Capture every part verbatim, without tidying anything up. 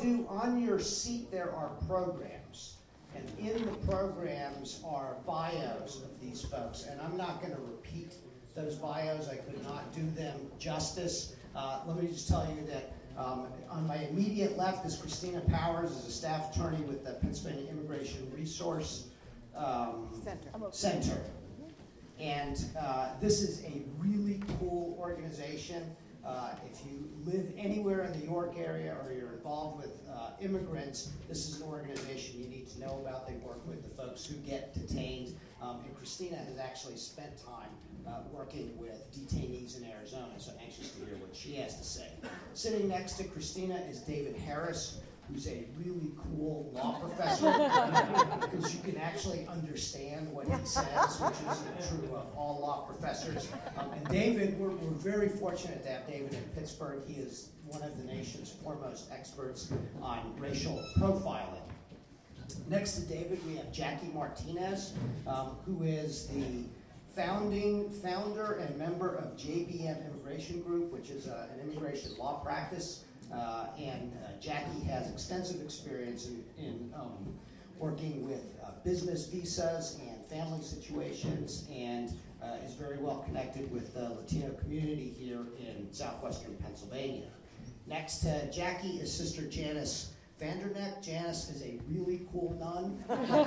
do, on your seat there are programs. And in the programs are bios of these folks. And I'm not going to repeat those bios. I could not do them justice. Uh, let me just tell you that um, on my immediate left is Christina Powers, is a staff attorney with the Pennsylvania Immigration Resource um, Center. Center. And uh, this is a really cool organization. Uh, if you live anywhere in the York area or you're involved with uh, immigrants, this is an organization you need to know about. They work with the folks who get detained. Um, and Christina has actually spent time uh, working with detainees in Arizona, so I'm anxious to hear what she has to say. Sitting next to Christina is David Harris, who's a really cool law professor, because you can actually understand what he says, which isn't true of all law professors. Um, and David, we're, we're very fortunate to have David in Pittsburgh. He is one of the nation's foremost experts on racial profiling. Next to David, we have Jackie Martinez, um, who is the founding founder and member of J B M Immigration Group, which is uh, an immigration law practice. Uh, and uh, Jackie has extensive experience in, in um, working with uh, business visas and family situations, and uh, is very well connected with the Latino community here in southwestern Pennsylvania. Next to Jackie is Sister Janice Vanderneck. Janice is a really cool nun.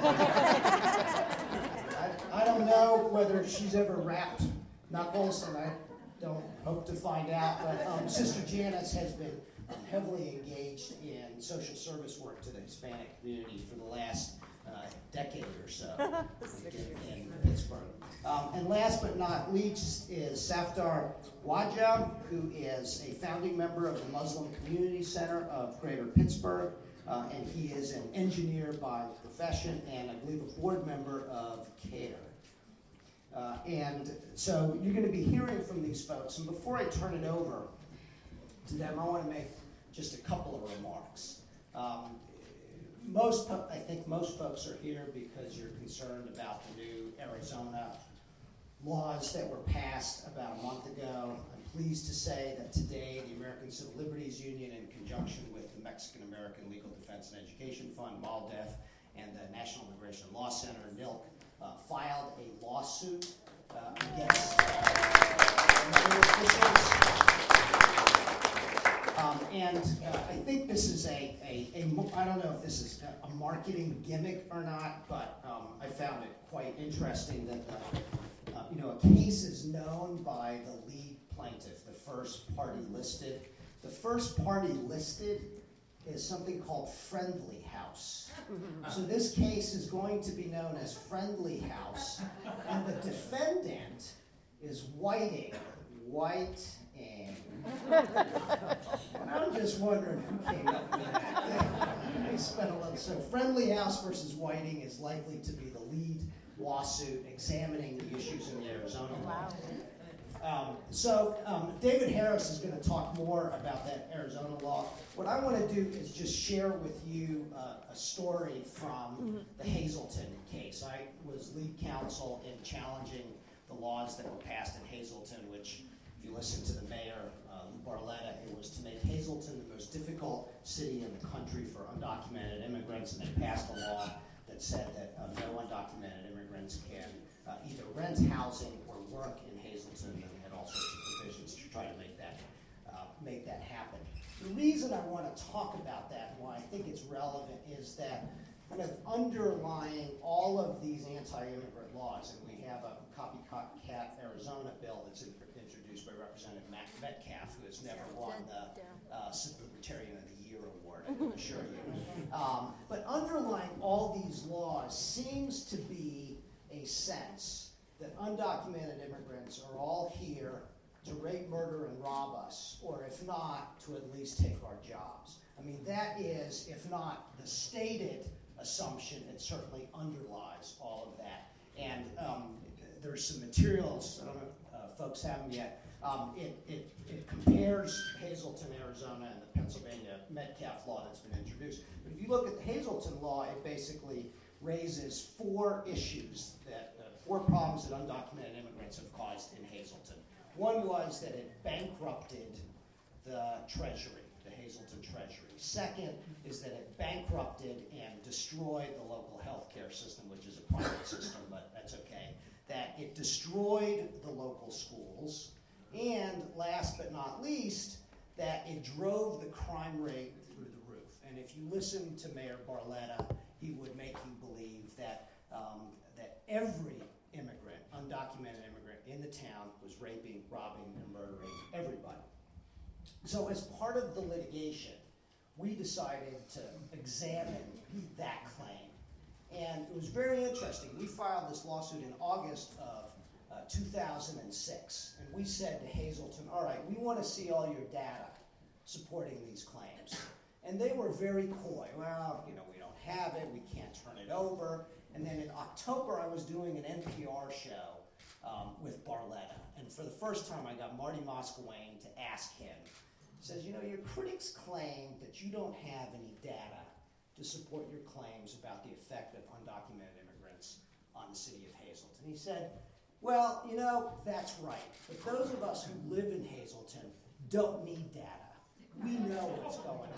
I, I don't know whether she's ever wrapped knuckles, and I don't hope to find out, but um, Sister Janice has been heavily engaged in social service work to the Hispanic community for the last uh, decade or so in, in Pittsburgh. Um, and last but not least is Safdar Wajah, who is a founding member of the Muslim Community Center of Greater Pittsburgh, uh, and he is an engineer by profession and I believe a board member of CARE. Uh, and so you're going to be hearing from these folks, and before I turn it over to them, I want to make just a couple of remarks. Um, most, I think most folks are here because you're concerned about the new Arizona laws that were passed about a month ago. I'm pleased to say that today the American Civil Liberties Union, in conjunction with the Mexican American Legal Defense and Education Fund, MALDEF, and the National Immigration Law Center, N I L C, uh, filed a lawsuit uh, against uh, officials. Um, and uh, I think this is a, a, a, I don't know if this is a, a marketing gimmick or not, but um, I found it quite interesting that the, uh, you know, a case is known by the lead plaintiff, the first party listed. The first party listed is something called Friendly House. So this case is going to be known as Friendly House, and the defendant is Whiting, White and and I'm just wondering who came up with that. I spent a little. So Friendly House versus Whiting is likely to be the lead lawsuit examining the issues in the Arizona law. Um, so um, David Harris is going to talk more about that Arizona law. What I want to do is just share with you uh, a story from the Hazleton case. I was lead counsel in challenging the laws that were passed in Hazleton, which, if you listen to the mayor, uh, Lou Barletta, it was to make Hazleton the most difficult city in the country for undocumented immigrants, and they passed a law that said that uh, no undocumented immigrants can uh, either rent housing or work in Hazleton, and had all sorts of provisions to try to make that uh, make that happen. The reason I want to talk about that, and why I think it's relevant, is that kind of underlying all of these anti-immigrant laws, and we have a copycat Arizona bill that's in, introduced by Representative Matt Metcalf, who has never won the uh, Libertarian of the Year award, I can assure you. Um, but underlying all these laws seems to be a sense that undocumented immigrants are all here to rape, murder, and rob us, or if not, to at least take our jobs. I mean, that is, if not the stated assumption, it certainly underlies all of that. And um, there's some materials, I don't know if uh, folks have them yet. Um, it, it, it compares Hazleton, Arizona, and the Pennsylvania Metcalf law that's been introduced. But if you look at the Hazleton law, it basically raises four issues, that uh, four problems that undocumented immigrants have caused in Hazleton. One was that it bankrupted the Treasury, the Hazleton Treasury. Second is that it bankrupted and destroyed the local healthcare system, which is a private system, but that's okay. That it destroyed the local schools. And last but not least, that it drove the crime rate through the roof. And if you listen to Mayor Barletta, he would make you believe that, um, that every immigrant, undocumented immigrant in the town was raping, robbing, and murdering everybody. So as part of the litigation, we decided to examine that claim. And it was very interesting. We filed this lawsuit in August of uh, two thousand six. And we said to Hazleton, all right, we want to see all your data supporting these claims. And they were very coy. Well, you know, we don't have it. We can't turn it over. And then in October, I was doing an N P R show um, with Barletta. And for the first time, I got Marty Moskowayne to ask him. He says, you know, your critics claim that you don't have any data to support your claims about the effect of undocumented immigrants on the city of Hazleton. He said, well, you know, that's right. But those of us who live in Hazleton don't need data. We know what's going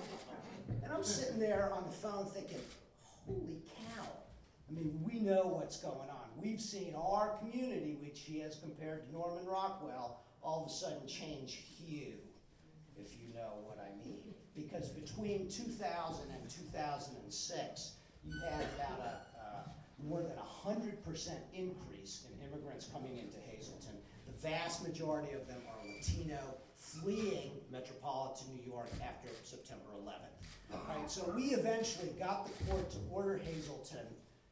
on. And I'm sitting there on the phone thinking, holy cow. I mean, we know what's going on. We've seen our community, which he has compared to Norman Rockwell, all of a sudden change hue, if you know what I mean. Because between two thousand and two thousand six, you had about a uh, more than a one hundred percent increase in immigrants coming into Hazleton. The vast majority of them are Latino, fleeing metropolitan New York after September eleventh. Right, so we eventually got the court to order Hazleton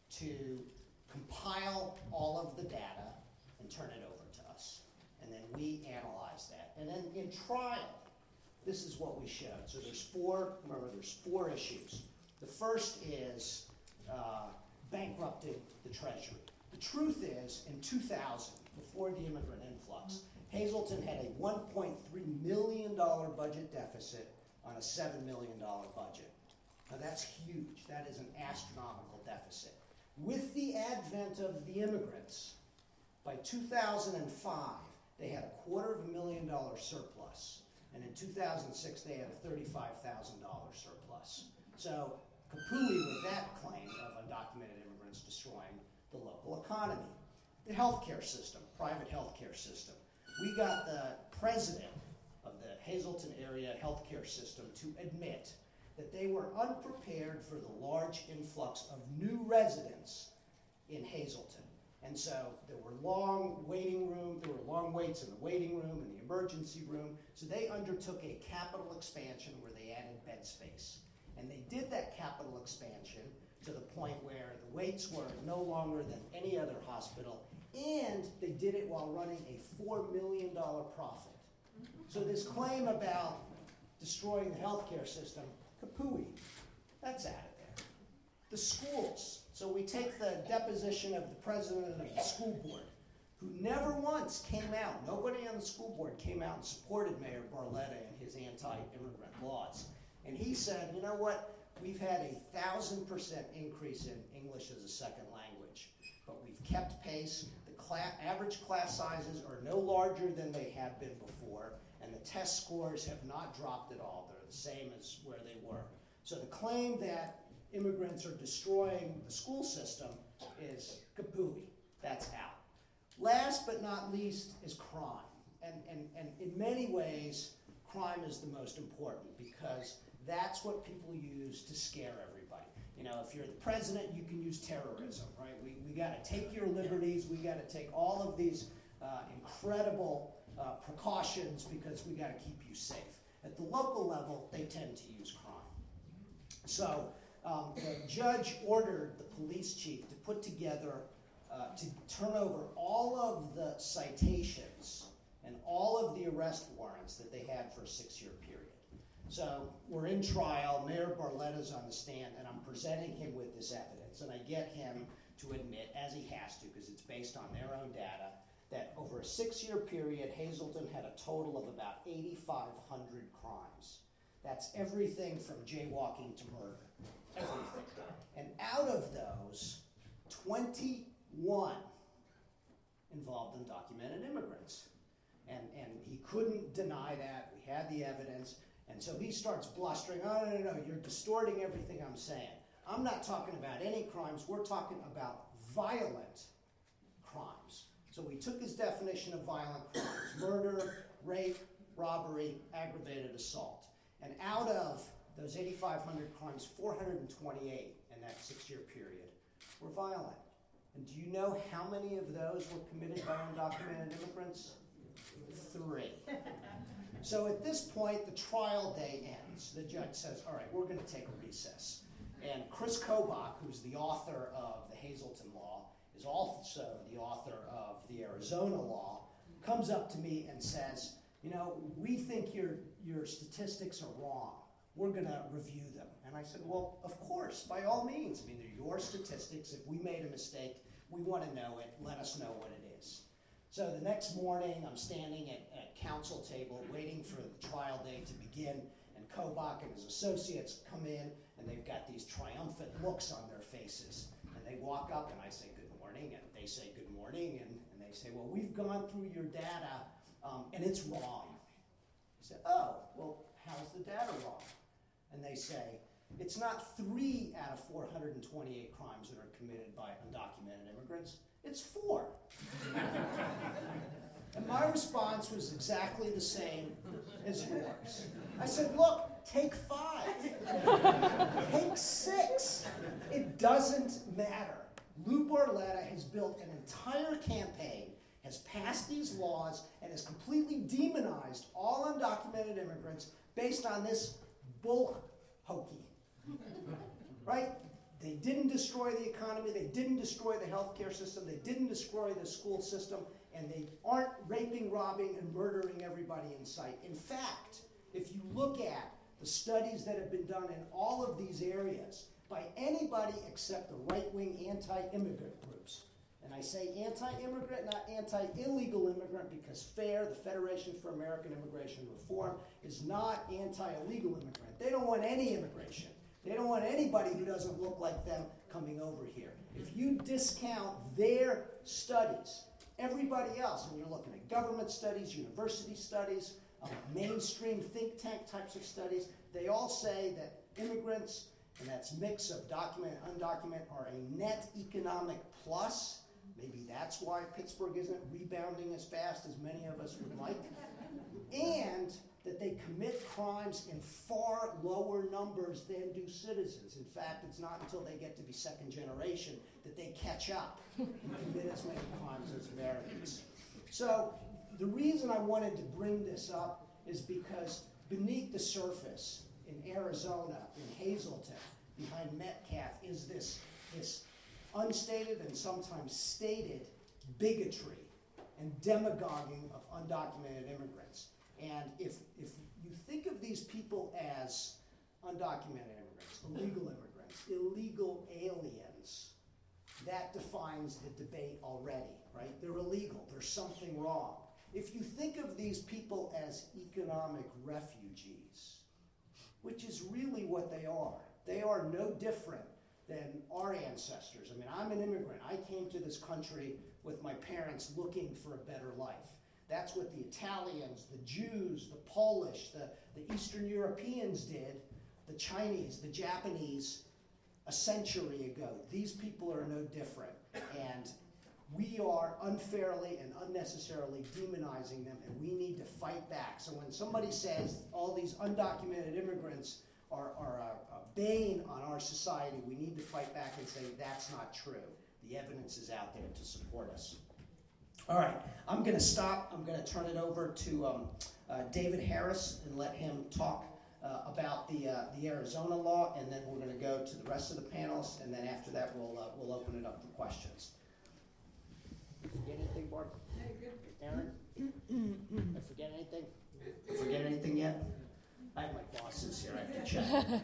to compile all of the data and turn it over to us. And then we analyzed that. And then in trial, this is what we showed. So there's four, remember there's four issues. The first is uh, bankrupted the Treasury. The truth is, in two thousand, before the immigrant influx, Hazleton had a one point three million dollars budget deficit on a seven million dollars budget. Now that's huge. That is an astronomical deficit. With the advent of the immigrants, by two thousand five, they had a quarter of a million dollar surplus. And in two thousand six, they had a thirty-five thousand dollars surplus. So Kapui with that claim of undocumented immigrants destroying the local economy. The healthcare system, private healthcare system. We got the president of the Hazleton area healthcare system to admit that they were unprepared for the large influx of new residents in Hazleton. And so there were long waiting room, there were long waits in the waiting room and the emergency room. So they undertook a capital expansion where they added bed space. And they did that capital expansion to the point where the waits were no longer than any other hospital, and they did it while running a four million dollars profit. So this claim about destroying the healthcare system, kapooey, that's out of there. The schools. So we take the deposition of the president of the school board, who never once came out, nobody on the school board came out and supported Mayor Barletta and his anti-immigrant laws. And he said, you know what, we've had a thousand percent increase in English as a second language, but we've kept pace. The class, average class sizes are no larger than they have been before, and the test scores have not dropped at all. They're the same as where they were. So the claim that immigrants are destroying the school system is kapooey. That's out. Last but not least is crime. And, and, and in many ways, crime is the most important because that's what people use to scare everybody. You know, if you're the president, you can use terrorism, right? We, we got to take your liberties. We got to take all of these uh, incredible uh, precautions because we got to keep you safe. At the local level, they tend to use crime. So um, the judge ordered the police chief to put together, uh, to turn over all of the citations and all of the arrest warrants that they had for a six-year period. So we're in trial, Mayor Barletta's on the stand, and I'm presenting him with this evidence. And I get him to admit, as he has to, because it's based on their own data, that over a six-year period, Hazleton had a total of about eighty-five hundred crimes. That's everything from jaywalking to murder, everything. And out of those, twenty-one involved undocumented immigrants. And, and he couldn't deny that. We had the evidence. And so he starts blustering, oh, no, no, no, you're distorting everything I'm saying. I'm not talking about any crimes, we're talking about violent crimes. So we took his definition of violent crimes, murder, rape, robbery, aggravated assault. And out of those eighty-five hundred crimes, four hundred twenty-eight in that six-year period were violent. And do you know how many of those were committed by undocumented immigrants? Three. So at this point, the trial day ends. The judge says, all right, we're going to take a recess. And Chris Kobach, who's the author of the Hazleton Law, is also the author of the Arizona Law, comes up to me and says, you know, we think your, your statistics are wrong. We're going to review them. And I said, well, of course, by all means. I mean, they're your statistics. If we made a mistake, we want to know it. Let us know what it is. So the next morning, I'm standing at a counsel table waiting for the trial day to begin, and Kobach and his associates come in, and they've got these triumphant looks on their faces. And they walk up, and I say, good morning, and they say, good morning, and, and they say, well, we've gone through your data, um, and it's wrong. I said, oh, well, how's the data wrong? And they say, it's not three out of four hundred twenty-eight crimes that are committed by undocumented immigrants, it's four. And my response was exactly the same as yours. I said, look, take five, take six. It doesn't matter. Lou Barletta has built an entire campaign, has passed these laws, and has completely demonized all undocumented immigrants based on this bull hokey. Right? They didn't destroy the economy, they didn't destroy the healthcare system, they didn't destroy the school system, and they aren't raping, robbing, and murdering everybody in sight. In fact, if you look at the studies that have been done in all of these areas by anybody except the right-wing anti-immigrant groups, and I say anti-immigrant, not anti-illegal immigrant, because FAIR, the Federation for American Immigration Reform, is not anti-illegal immigrant. They don't want any immigration. They don't want anybody who doesn't look like them coming over here. If you discount their studies, everybody else, and you're looking at government studies, university studies, uh, mainstream think tank types of studies, they all say that immigrants, and that's a mix of documented and undocumented, are a net economic plus. Maybe that's why Pittsburgh isn't rebounding as fast as many of us would like. And that they commit crimes in far lower numbers than do citizens. In fact, it's not until they get to be second generation that they catch up and commit as many crimes as Americans. So the reason I wanted to bring this up is because beneath the surface in Arizona, in Hazleton, behind Metcalf, is this, this unstated and sometimes stated bigotry and demagoguing of undocumented immigrants. And if, if you think of these people as undocumented immigrants, illegal immigrants, illegal aliens, that defines the debate already, right? They're illegal. There's something wrong. If you think of these people as economic refugees, which is really what they are, they are no different than our ancestors. I mean, I'm an immigrant. I came to this country with my parents looking for a better life. That's what the Italians, the Jews, the Polish, the, the Eastern Europeans did, the Chinese, the Japanese, a century ago. These people are no different. And we are unfairly and unnecessarily demonizing them, and we need to fight back. So when somebody says all these undocumented immigrants are, are a, a bane on our society, we need to fight back and say that's not true. The evidence is out there to support us. All right, I'm going to stop. I'm going to turn it over to um, uh, David Harris and let him talk uh, about the uh, the Arizona law, and then we're going to go to the rest of the panelists, and then after that we'll uh, we'll open it up for questions. Forget anything, Barb? No, good. Aaron? Did I forget anything? Forget anything yet? I have my bosses here. I have to check.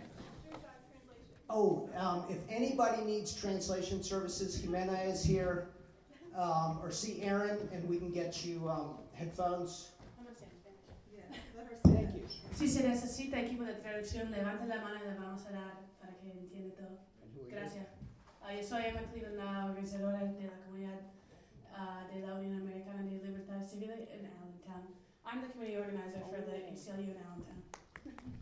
Oh, um, if anybody needs translation services, Jimena is here. Um, or see Aaron, and we can get you um, headphones. Thank you. Si se necesita equipo de traducción, levante la mano y le vamos a dar para que entienda todo. Gracias. Uh, yo soy Emma Cleveland, la organizadora de la comunidad uh, de la Unión Americana de Libertad Civil in Allentown. I'm the committee organizer for the A C L U in Allentown.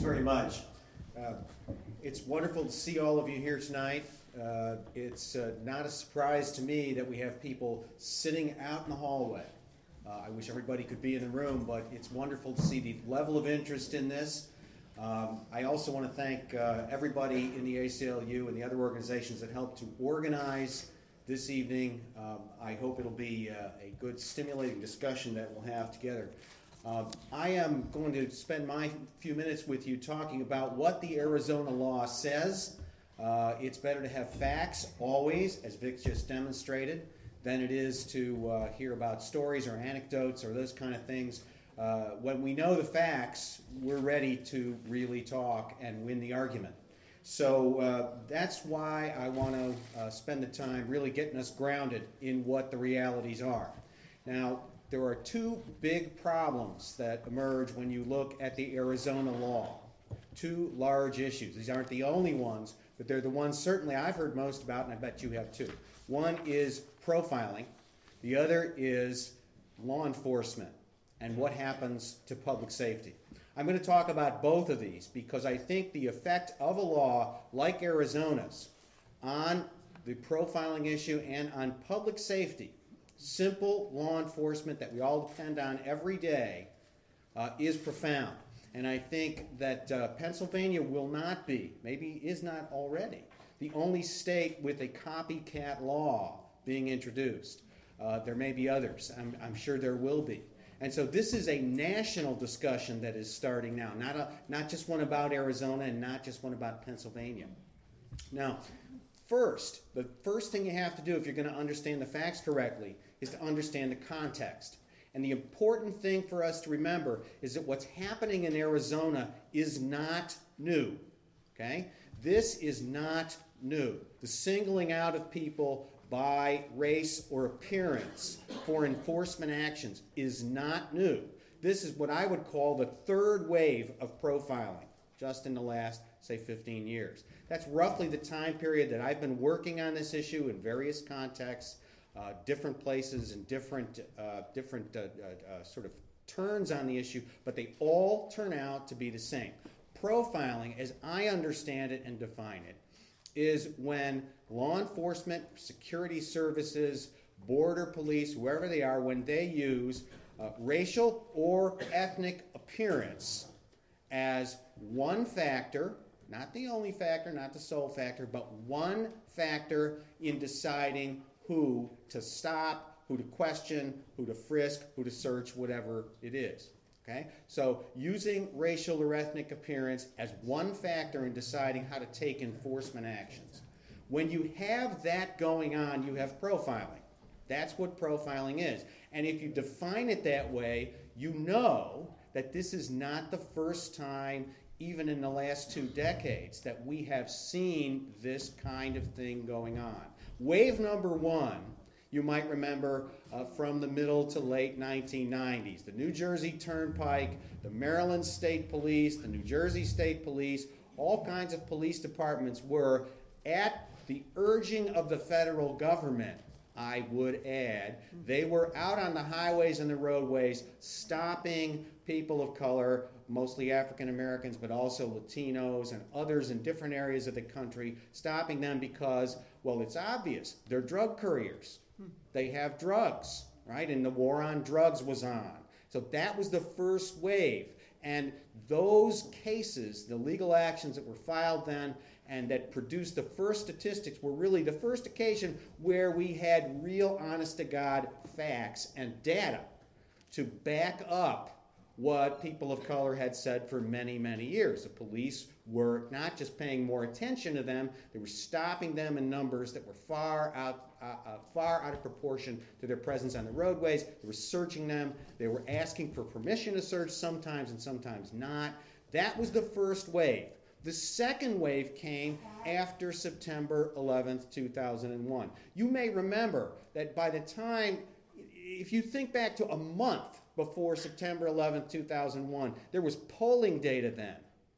very much. Uh, it's wonderful to see all of you here tonight. Uh, it's uh, not a surprise to me that we have people sitting out in the hallway. Uh, I wish everybody could be in the room, but it's wonderful to see the level of interest in this. Um, I also want to thank uh, everybody in the A C L U and the other organizations that helped to organize this evening. Um, I hope it'll be uh, a good, stimulating discussion that we'll have together. Uh, I am going to spend my few minutes with you talking about what the Arizona law says. Uh, it's better to have facts always, as Vic just demonstrated, than it is to uh, hear about stories or anecdotes or those kind of things. Uh, when we know the facts, we're ready to really talk and win the argument. So uh, that's why I want to uh, spend the time really getting us grounded in what the realities are. Now, there are two big problems that emerge when you look at the Arizona law. Two large issues. These aren't the only ones, but they're the ones certainly I've heard most about, and I bet you have too. One is profiling. The other is law enforcement and what happens to public safety. I'm going to talk about both of these because I think the effect of a law like Arizona's on the profiling issue and on public safety, simple law enforcement that we all depend on every day, uh, is profound. And I think that uh, Pennsylvania will not be, maybe is not already, the only state with a copycat law being introduced. Uh, there may be others. I'm, I'm sure there will be. And so this is a national discussion that is starting now, not, a, not just one about Arizona and not just one about Pennsylvania. Now, first, the first thing you have to do if you're going to understand the facts correctly is to understand the context. And the important thing for us to remember is that what's happening in Arizona is not new. Okay? This is not new. The singling out of people by race or appearance for enforcement actions is not new. This is what I would call the third wave of profiling just in the last, say, fifteen years. That's roughly the time period that I've been working on this issue in various contexts, uh, different places and different, uh, different uh, uh, uh, sort of turns on the issue, but they all turn out to be the same. Profiling, as I understand it and define it, is when law enforcement, security services, border police, whoever they are, when they use uh, racial or ethnic appearance as one factor, not the only factor, not the sole factor, but one factor in deciding who to stop, who to question, who to frisk, who to search, whatever it is. Okay? So using racial or ethnic appearance as one factor in deciding how to take enforcement actions. When you have that going on, you have profiling. That's what profiling is. And if you define it that way, you know that this is not the first time, even in the last two decades, that we have seen this kind of thing going on. Wave number one, you might remember uh, from the middle to late nineteen nineties. The New Jersey Turnpike, the Maryland State Police, the New Jersey State Police, all kinds of police departments were, at the urging of the federal government, I would add, they were out on the highways and the roadways stopping people of color, mostly African Americans, but also Latinos and others in different areas of the country, stopping them because, well, it's obvious, they're drug couriers. They have drugs, right? And the war on drugs was on. So that was the first wave. And those cases, the legal actions that were filed then and that produced the first statistics were really the first occasion where we had real honest-to-God facts and data to back up what people of color had said for many, many years. The police were not just paying more attention to them, they were stopping them in numbers that were far out, uh, uh, far out of proportion to their presence on the roadways. They were searching them. They were asking for permission to search sometimes and sometimes not. That was the first wave. The second wave came after September eleventh, two thousand one. You may remember that by the time, if you think back to a month before September eleventh, two thousand one, there was polling data then.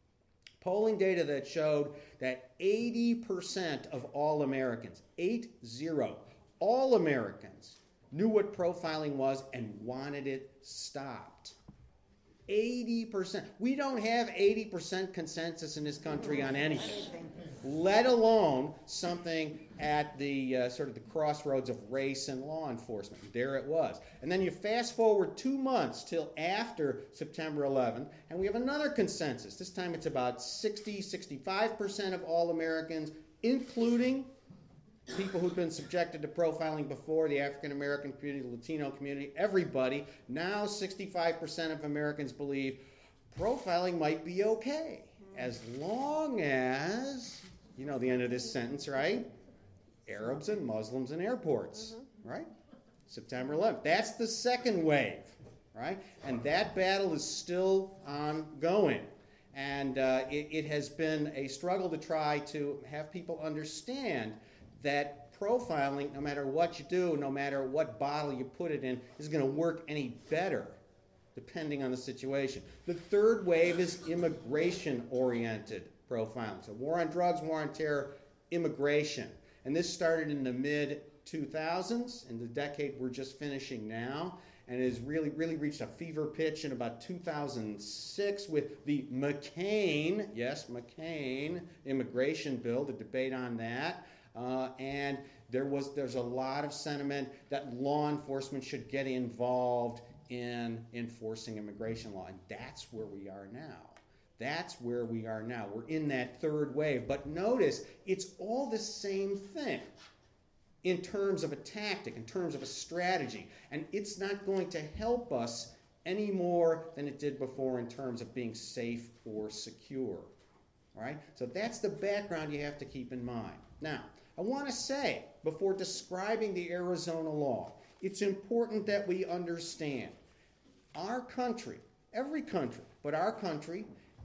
Polling data that showed that eighty percent of all Americans, eight zero, all Americans knew what profiling was and wanted it stopped. eighty percent. We don't have eighty percent consensus in this country on anything, let alone something at the uh, sort of the crossroads of race and law enforcement. There it was. And then you fast forward two months till after September eleventh, and we have another consensus. This time it's about sixty, sixty-five percent of all Americans, including people who've been subjected to profiling before, the African American community, the Latino community, everybody. Now sixty-five percent of Americans believe profiling might be okay, as long as, you know the end of this sentence, right? Arabs and Muslims in airports, mm-hmm. right? September eleventh. That's the second wave, right? And that battle is still ongoing. And uh, it, it has been a struggle to try to have people understand that profiling, no matter what you do, no matter what bottle you put it in, is going to work any better depending on the situation. The third wave is immigration-oriented profiling. So war on drugs, war on terror, immigration. And this started in the mid two thousands, in the decade we're just finishing now, and has really, really reached a fever pitch in about two thousand six with the McCain, yes, McCain immigration bill, the debate on that. Uh, and there was there's a lot of sentiment that law enforcement should get involved in enforcing immigration law. And that's where we are now. That's where we are now. We're in that third wave. But notice, it's all the same thing in terms of a tactic, in terms of a strategy. And it's not going to help us any more than it did before in terms of being safe or secure. All right? So that's the background you have to keep in mind. Now, I want to say, before describing the Arizona law, it's important that we understand our country, every country, but our country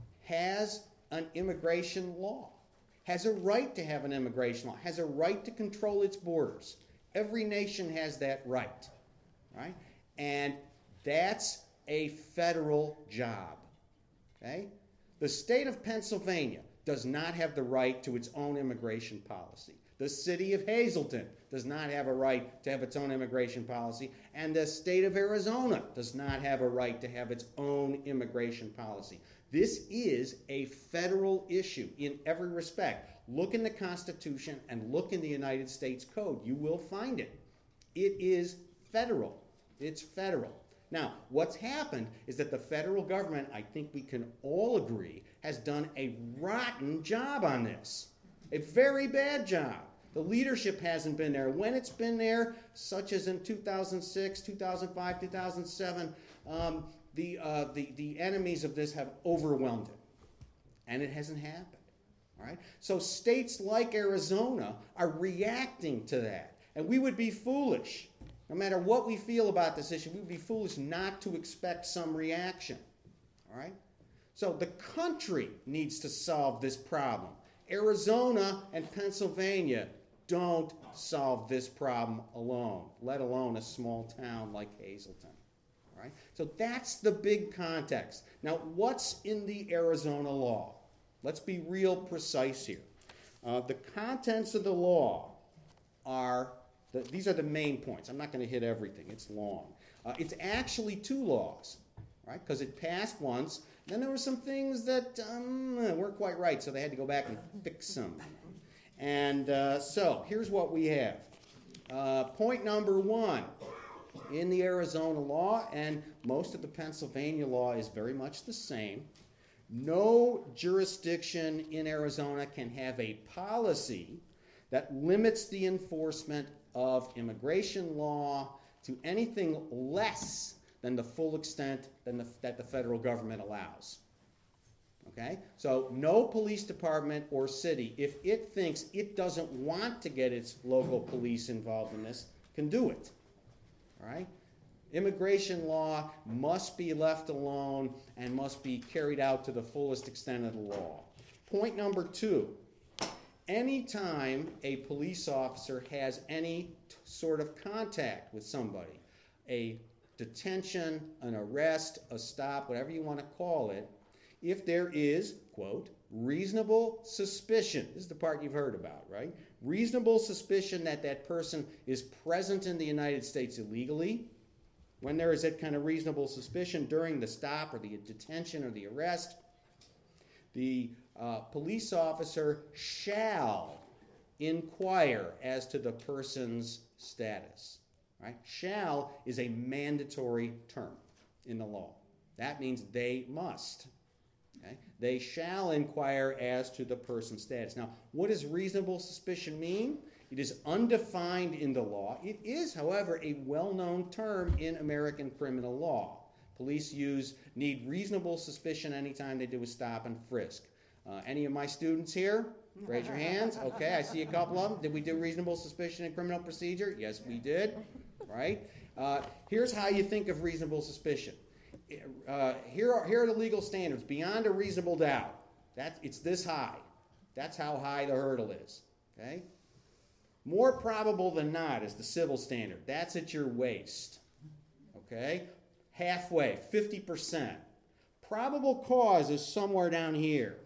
has an immigration law, has a right to have an immigration law, has a right to control its borders. Every nation has that right, right? And that's a federal job, okay? The state of Pennsylvania does not have the right to its own immigration policy. The city of Hazleton does not have a right to have its own immigration policy, and the state of Arizona does not have a right to have its own immigration policy. This is a federal issue in every respect. Look in the Constitution and look in the United States Code. You will find it. It is federal. It's federal. Now, what's happened is that the federal government, I think we can all agree, has done a rotten job on this. A very bad job. The leadership hasn't been there. When it's been there, such as in two thousand six, two thousand five, two thousand seven, um, the, uh, the, the enemies of this have overwhelmed it. And it hasn't happened. All right? So states like Arizona are reacting to that. And we would be foolish, no matter what we feel about this issue, we would be foolish not to expect some reaction. All right? So the country needs to solve this problem. Arizona and Pennsylvania don't solve this problem alone, let alone a small town like Hazleton. All right? So that's the big context. Now, what's in the Arizona law? Let's be real precise here. Uh, the contents of the law are, the, these are the main points. I'm not going to hit everything. It's long. Uh, it's actually two laws, right? Because it passed once. Then there were some things that um, weren't quite right, so they had to go back and fix them. And uh, so here's what we have. Uh, point number one, in the Arizona law, and most of the Pennsylvania law is very much the same, no jurisdiction in Arizona can have a policy that limits the enforcement of immigration law to anything less than the full extent than the, that the federal government allows. Okay? So no police department or city, if it thinks it doesn't want to get its local police involved in this, can do it. All right? Immigration law must be left alone and must be carried out to the fullest extent of the law. Point number two, anytime a police officer has any t- sort of contact with somebody, a detention, an arrest, a stop, whatever you want to call it, if there is, quote, reasonable suspicion, this is the part you've heard about, right? Reasonable suspicion that that person is present in the United States illegally. when there is that kind of reasonable suspicion during the stop or the detention or the arrest, the uh, police officer shall inquire as to the person's status. Right? Shall is a mandatory term in the law. That means they must. Okay? They shall inquire as to the person's status. Now, what does reasonable suspicion mean? It is undefined in the law. It is, however, a well-known term in American criminal law. Police use need reasonable suspicion anytime they do a stop and frisk. Uh, any of my students here? Raise your hands. Okay, I see a couple of them. Did we do reasonable suspicion in criminal procedure? Yes, we did. Right? Uh, here's how you think of reasonable suspicion. Uh, here, are, here are the legal standards. Beyond a reasonable doubt. That, it's this high. That's how high the hurdle is. Okay? More probable than not is the civil standard. That's at your waist. Okay? Halfway, fifty percent. Probable cause is somewhere down here.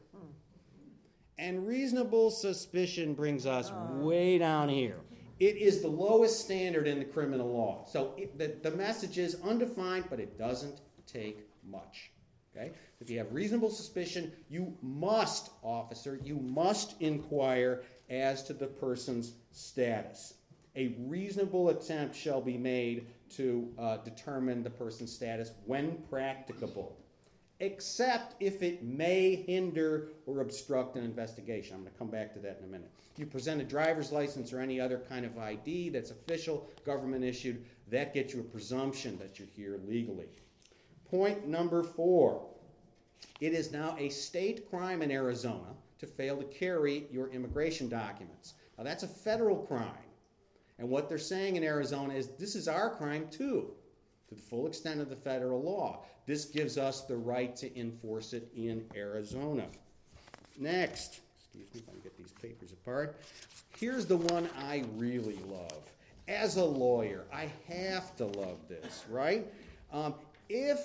And reasonable suspicion brings us way down here. It is the lowest standard in the criminal law. So it, the, the message is undefined, but it doesn't take much. Okay? If you have reasonable suspicion, you must, officer, you must inquire as to the person's status. A reasonable attempt shall be made to uh, determine the person's status when practicable, except if it may hinder or obstruct an investigation. I'm going to come back to that in a minute. If you present a driver's license or any other kind of I D that's official, government issued, that gets you a presumption that you're here legally. Point number four. It is now a state crime in Arizona to fail to carry your immigration documents. Now that's a federal crime. And what they're saying in Arizona is this is our crime too, to the full extent of the federal law. This gives us the right to enforce it in Arizona. Next, excuse me if I can get these papers apart. Here's the one I really love. As a lawyer, I have to love this, right? Um, if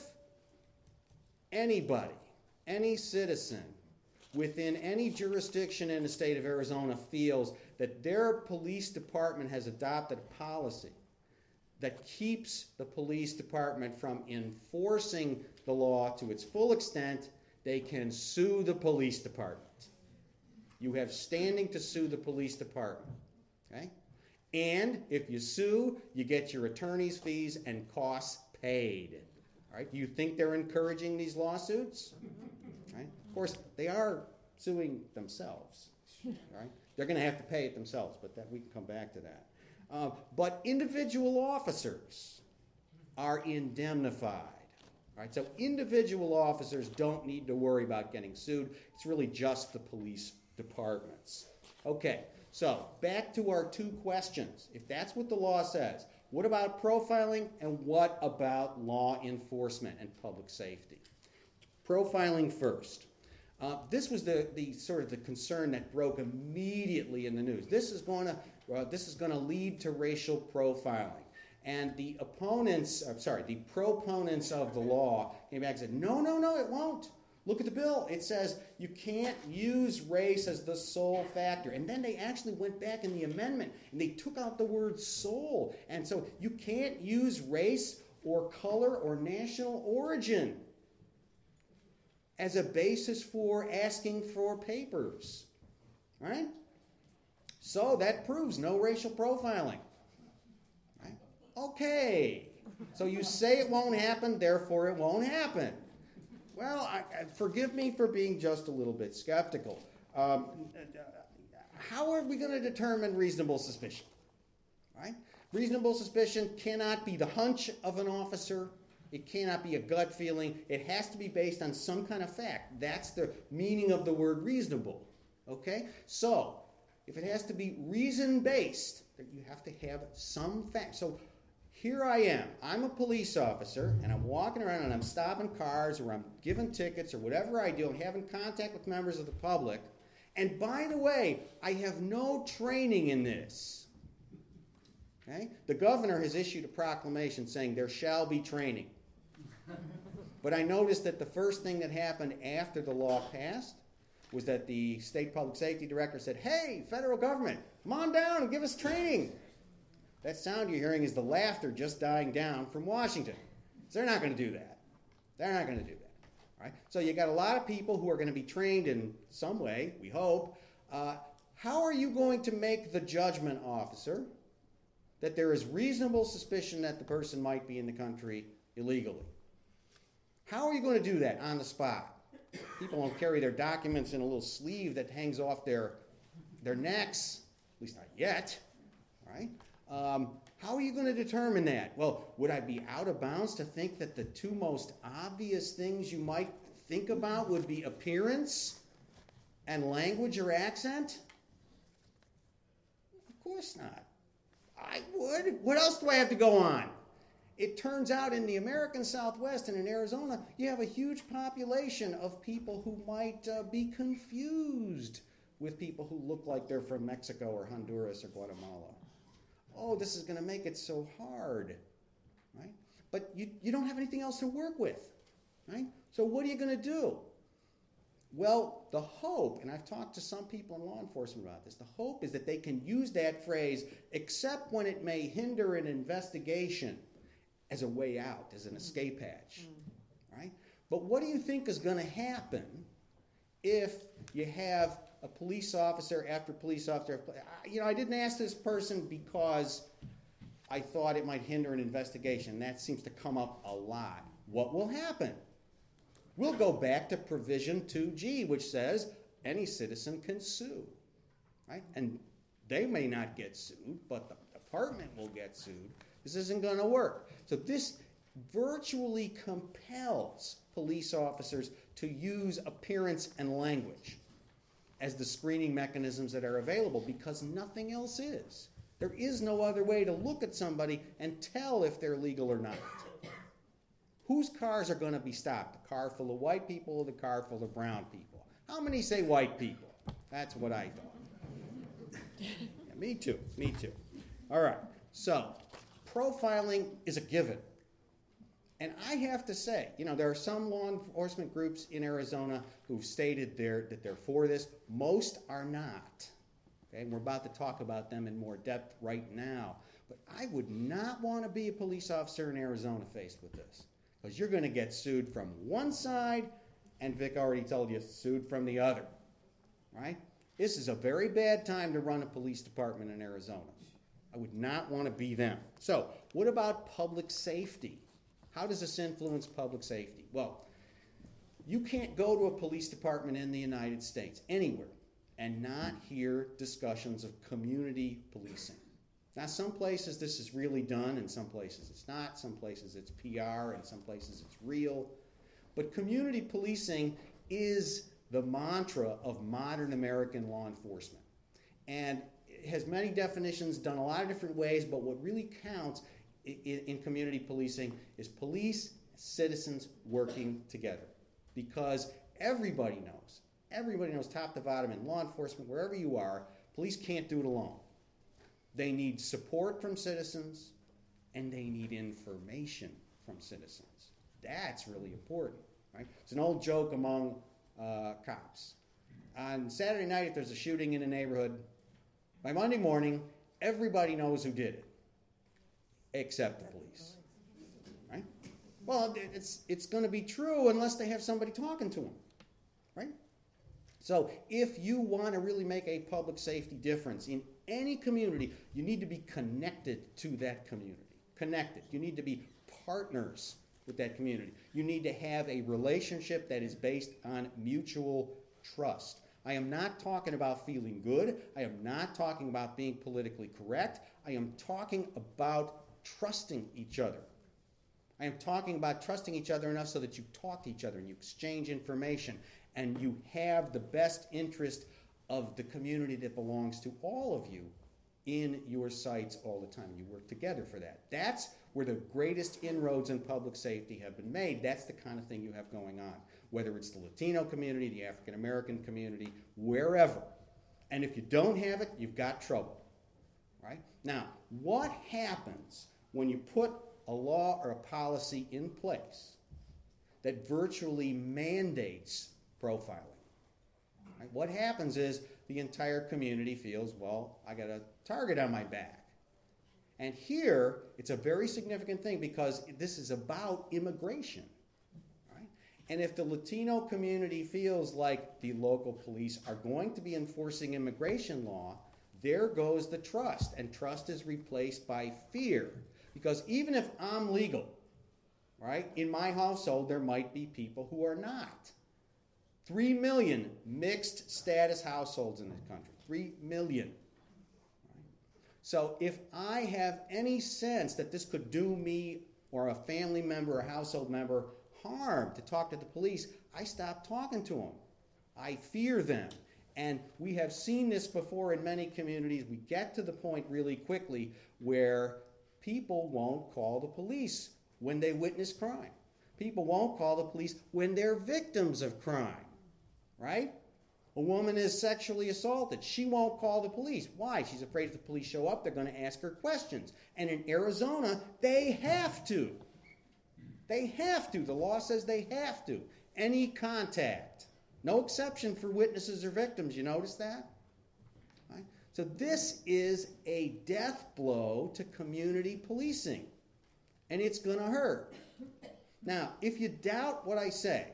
anybody, any citizen within any jurisdiction in the state of Arizona feels that their police department has adopted a policy that keeps the police department from enforcing the law to its full extent, they can sue the police department. You have standing to sue the police department. Okay? And if you sue, you get your attorney's fees and costs paid. All right? Do you think they're encouraging these lawsuits? Right? Of course, they are suing themselves. Right? They're going to have to pay it themselves, but that we can come back to that. Uh, but individual officers are indemnified. All right? So individual officers don't need to worry about getting sued. It's really just the police departments. Okay, so back to our two questions. If that's what the law says, what about profiling and what about law enforcement and public safety? Profiling first. Uh, this was the, the sort of the concern that broke immediately in the news. This is going to uh, this is going to lead to racial profiling. And the opponents, I'm sorry, the proponents of the law came back and said, no, no, no, it won't. Look at the bill. It says you can't use race as the sole factor. And then they actually went back in the amendment and they took out the word sole. And so you can't use race or color or national origin as a basis for asking for papers. All right? So that proves no racial profiling. Right? Okay. So you say it won't happen, therefore it won't happen. Well, I, I, forgive me for being just a little bit skeptical. Um, how are we going to determine reasonable suspicion? Right? Reasonable suspicion cannot be the hunch of an officer. It cannot be a gut feeling. It has to be based on some kind of fact. That's the meaning of the word reasonable. Okay? So, if it has to be reason-based, you have to have some fact. So, here I am. I'm a police officer, and I'm walking around and I'm stopping cars or I'm giving tickets or whatever I do. I'm having contact with members of the public. And by the way, I have no training in this. Okay? The governor has issued a proclamation saying there shall be training. But I noticed that the first thing that happened after the law passed was that the state public safety director said, hey, federal government, come on down and give us training. That sound you're hearing is the laughter just dying down from Washington. So they're not going to do that. They're not going to do that. All right? So you got a lot of people who are going to be trained in some way, we hope. Uh, how are you going to make the judgment, officer, that there is reasonable suspicion that the person might be in the country illegally? How are you going to do that on the spot? People don't carry their documents in a little sleeve that hangs off their, their necks, at least not yet. All right? Um, how are you going to determine that? Well, would I be out of bounds to think that the two most obvious things you might think about would be appearance and language or accent? Of course not. I would. What else do I have to go on? It turns out in the American Southwest and in Arizona, you have a huge population of people who might uh, be confused with people who look like they're from Mexico or Honduras or Guatemala. Oh, this is going to make it so hard, right? But you, you don't have anything else to work with, right? So what are you going to do? Well, the hope, and I've talked to some people in law enforcement about this, the hope is that they can use that phrase, except when it may hinder an investigation, as a way out, as an escape hatch, mm. right? But what do you think is going to happen if you have a police officer after police officer? You know, I didn't ask this person because I thought it might hinder an investigation. That seems to come up a lot. What will happen? We'll go back to provision two G, which says any citizen can sue, right? And they may not get sued, but the department will get sued. This isn't going to work. So this virtually compels police officers to use appearance and language as the screening mechanisms that are available, because nothing else is. There is no other way to look at somebody and tell if they're legal or not. Whose cars are going to be stopped? The car full of white people or the car full of brown people? How many say white people? That's what I thought. Yeah, me too, me too. All right, so profiling is a given. And I have to say, you know, there are some law enforcement groups in Arizona who've stated they're, that they're for this. Most are not. Okay, and we're about to talk about them in more depth right now. But I would not want to be a police officer in Arizona faced with this, because you're going to get sued from one side, and Vic already told you, sued from the other. Right? This is a very bad time to run a police department in Arizona. I would not want to be them. So, what about public safety? How does this influence public safety? Well, you can't go to a police department in the United States, anywhere, and not hear discussions of community policing. Now, some places this is really done, and some places it's not. Some places it's P R, and some places it's real. But community policing is the mantra of modern American law enforcement. And it has many definitions, done a lot of different ways, but what really counts in, in community policing is police and citizens working together. Because everybody knows, everybody knows top to bottom in law enforcement, wherever you are, police can't do it alone. They need support from citizens, and they need information from citizens. That's really important, right? It's an old joke among uh, cops. On Saturday night, if there's a shooting in a neighborhood, by Monday morning, everybody knows who did it, except the police, right? Well, it's, it's going to be true unless they have somebody talking to them, right? So if you want to really make a public safety difference in any community, you need to be connected to that community. Connected. You need to be partners with that community. You need to have a relationship that is based on mutual trust. I am not talking about feeling good. I am not talking about being politically correct. I am talking about trusting each other. I am talking about trusting each other enough so that you talk to each other and you exchange information and you have the best interest of the community that belongs to all of you in your sights all the time. You work together for that. That's where the greatest inroads in public safety have been made. That's the kind of thing you have going on, whether it's the Latino community, the African American community, wherever. And if you don't have it, you've got trouble, right? Now, what happens when you put a law or a policy in place that virtually mandates profiling? Right? What happens is the entire community feels, well, I got a target on my back. And here, it's a very significant thing because this is about immigration. Right? And if the Latino community feels like the local police are going to be enforcing immigration law, there goes the trust. And trust is replaced by fear. Because even if I'm legal, right, in my household, there might be people who are not. Three million mixed status households in this country. Three million. So if I have any sense that this could do me or a family member or a household member harm to talk to the police, I stop talking to them. I fear them. And we have seen this before in many communities. We get to the point really quickly where people won't call the police when they witness crime. People won't call the police when they're victims of crime, right? A woman is sexually assaulted. She won't call the police. Why? She's afraid if the police show up, they're going to ask her questions. And in Arizona, they have to. They have to. The law says they have to. Any contact. No exception for witnesses or victims. You notice that? Right? So this is a death blow to community policing. And it's going to hurt. Now, if you doubt what I say,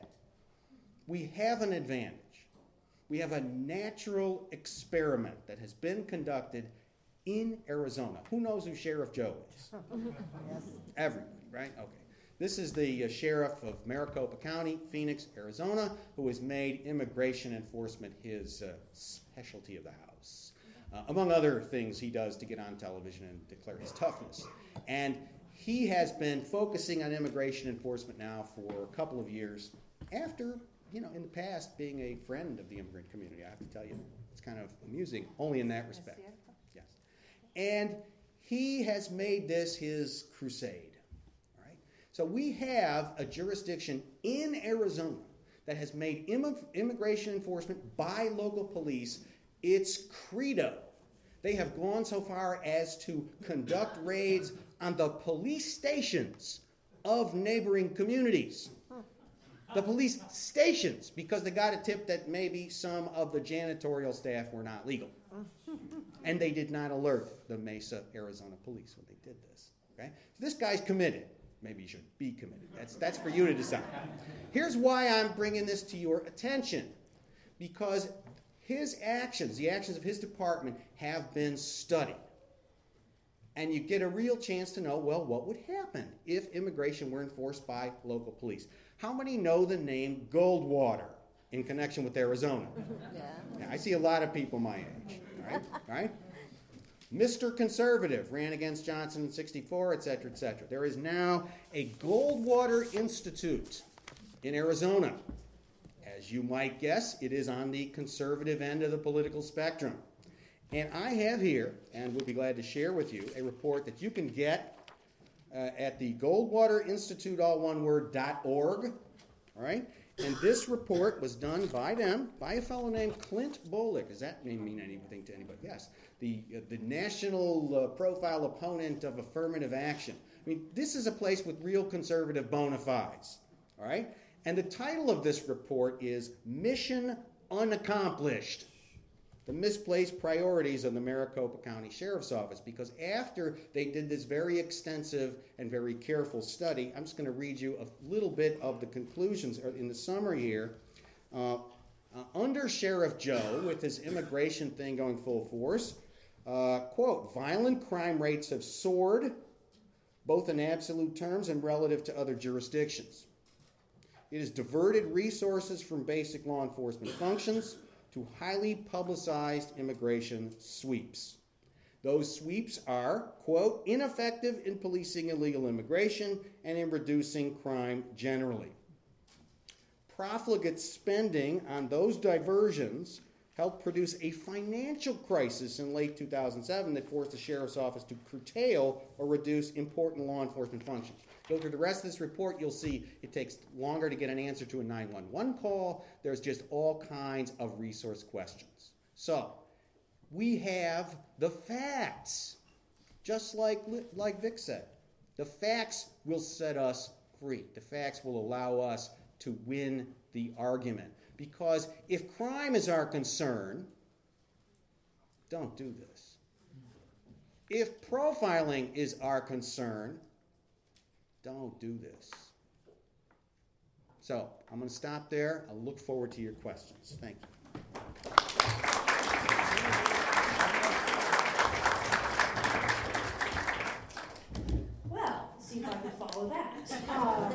we have an advantage. We have a natural experiment that has been conducted in Arizona. Who knows who Sheriff Joe is? Yes. Everybody, right? Okay. This is the uh, sheriff of Maricopa County, Phoenix, Arizona, who has made immigration enforcement his uh, specialty of the house. Uh, among other things he does to get on television and declare his toughness. And he has been focusing on immigration enforcement now for a couple of years after, you know, in the past, being a friend of the immigrant community. I have to tell you, it's kind of amusing, only in that respect. Yes. And he has made this his crusade. All right? So we have a jurisdiction in Arizona that has made Im- immigration enforcement by local police its credo. They have gone so far as to conduct raids on the police stations of neighboring communities. The police stations, because they got a tip that maybe some of the janitorial staff were not legal. And they did not alert the Mesa, Arizona police when they did this. Okay? So this guy's committed. Maybe he should be committed. That's, that's for you to decide. Here's why I'm bringing this to your attention. Because his actions, the actions of his department, have been studied. And you get a real chance to know, well, what would happen if immigration were enforced by local police? How many know the name Goldwater in connection with Arizona? Yeah. Yeah, I see a lot of people my age. All right? All right? Mister Conservative ran against Johnson in sixty-four, et cetera, et cetera. There is now a Goldwater Institute in Arizona. As you might guess, it is on the conservative end of the political spectrum. And I have here, and we'll be glad to share with you, a report that you can get uh, at the Goldwater Institute, all one word, dot org. All right? And this report was done by them, by a fellow named Clint Bolick. Does that name mean anything to anybody? Yes. The, uh, the national uh, profile opponent of affirmative action. I mean, this is a place with real conservative bona fides. All right? And the title of this report is Mission Unaccomplished. The misplaced priorities of the Maricopa County Sheriff's Office, because after they did this very extensive and very careful study, I'm just going to read you a little bit of the conclusions in the summary here. Uh, uh, under Sheriff Joe, with his immigration thing going full force, uh, quote, violent crime rates have soared, both in absolute terms and relative to other jurisdictions. It has diverted resources from basic law enforcement functions to highly publicized immigration sweeps. Those sweeps are, quote, ineffective in policing illegal immigration and in reducing crime generally. Profligate spending on those diversions helped produce a financial crisis in late two thousand seven that forced the Sheriff's Office to curtail or reduce important law enforcement functions. Go through the rest of this report, you'll see it takes longer to get an answer to a nine one one call. There's just all kinds of resource questions. So, we have the facts, just like, like Vic said. The facts will set us free. The facts will allow us to win the argument. Because if crime is our concern, don't do this. If profiling is our concern, don't do this. So I'm going to stop there. I look forward to your questions. Thank you. Well, let's see if I can follow that. Um,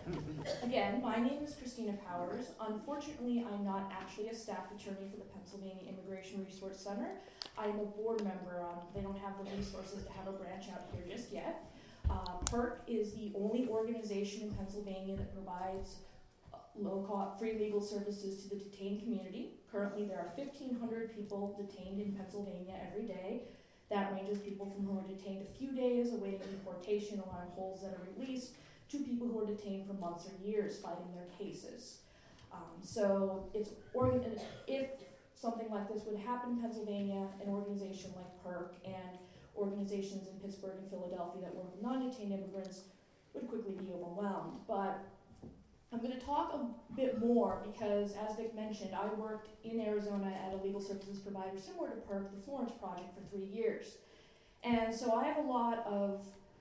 again, my name is Christina Powers. Unfortunately, I'm not actually a staff attorney for the Pennsylvania Immigration Resource Center. I am a board member. Um, they don't have the resources to have a branch out here just yet. Uh, PERC is the only organization in Pennsylvania that provides low-cost, free legal services to the detained community. Currently, there are fifteen hundred people detained in Pennsylvania every day. That ranges people from who are detained a few days, awaiting deportation or on holds that are released, to people who are detained for months or years fighting their cases. Um, so, it's organ- if something like this would happen in Pennsylvania, an organization like PERC and organizations in Pittsburgh and Philadelphia that work with non-detained immigrants would quickly be overwhelmed. But I'm going to talk a bit more because, as Vic mentioned, I worked in Arizona at a legal services provider similar to PERC, the Florence Project, for three years. And so I have a lot of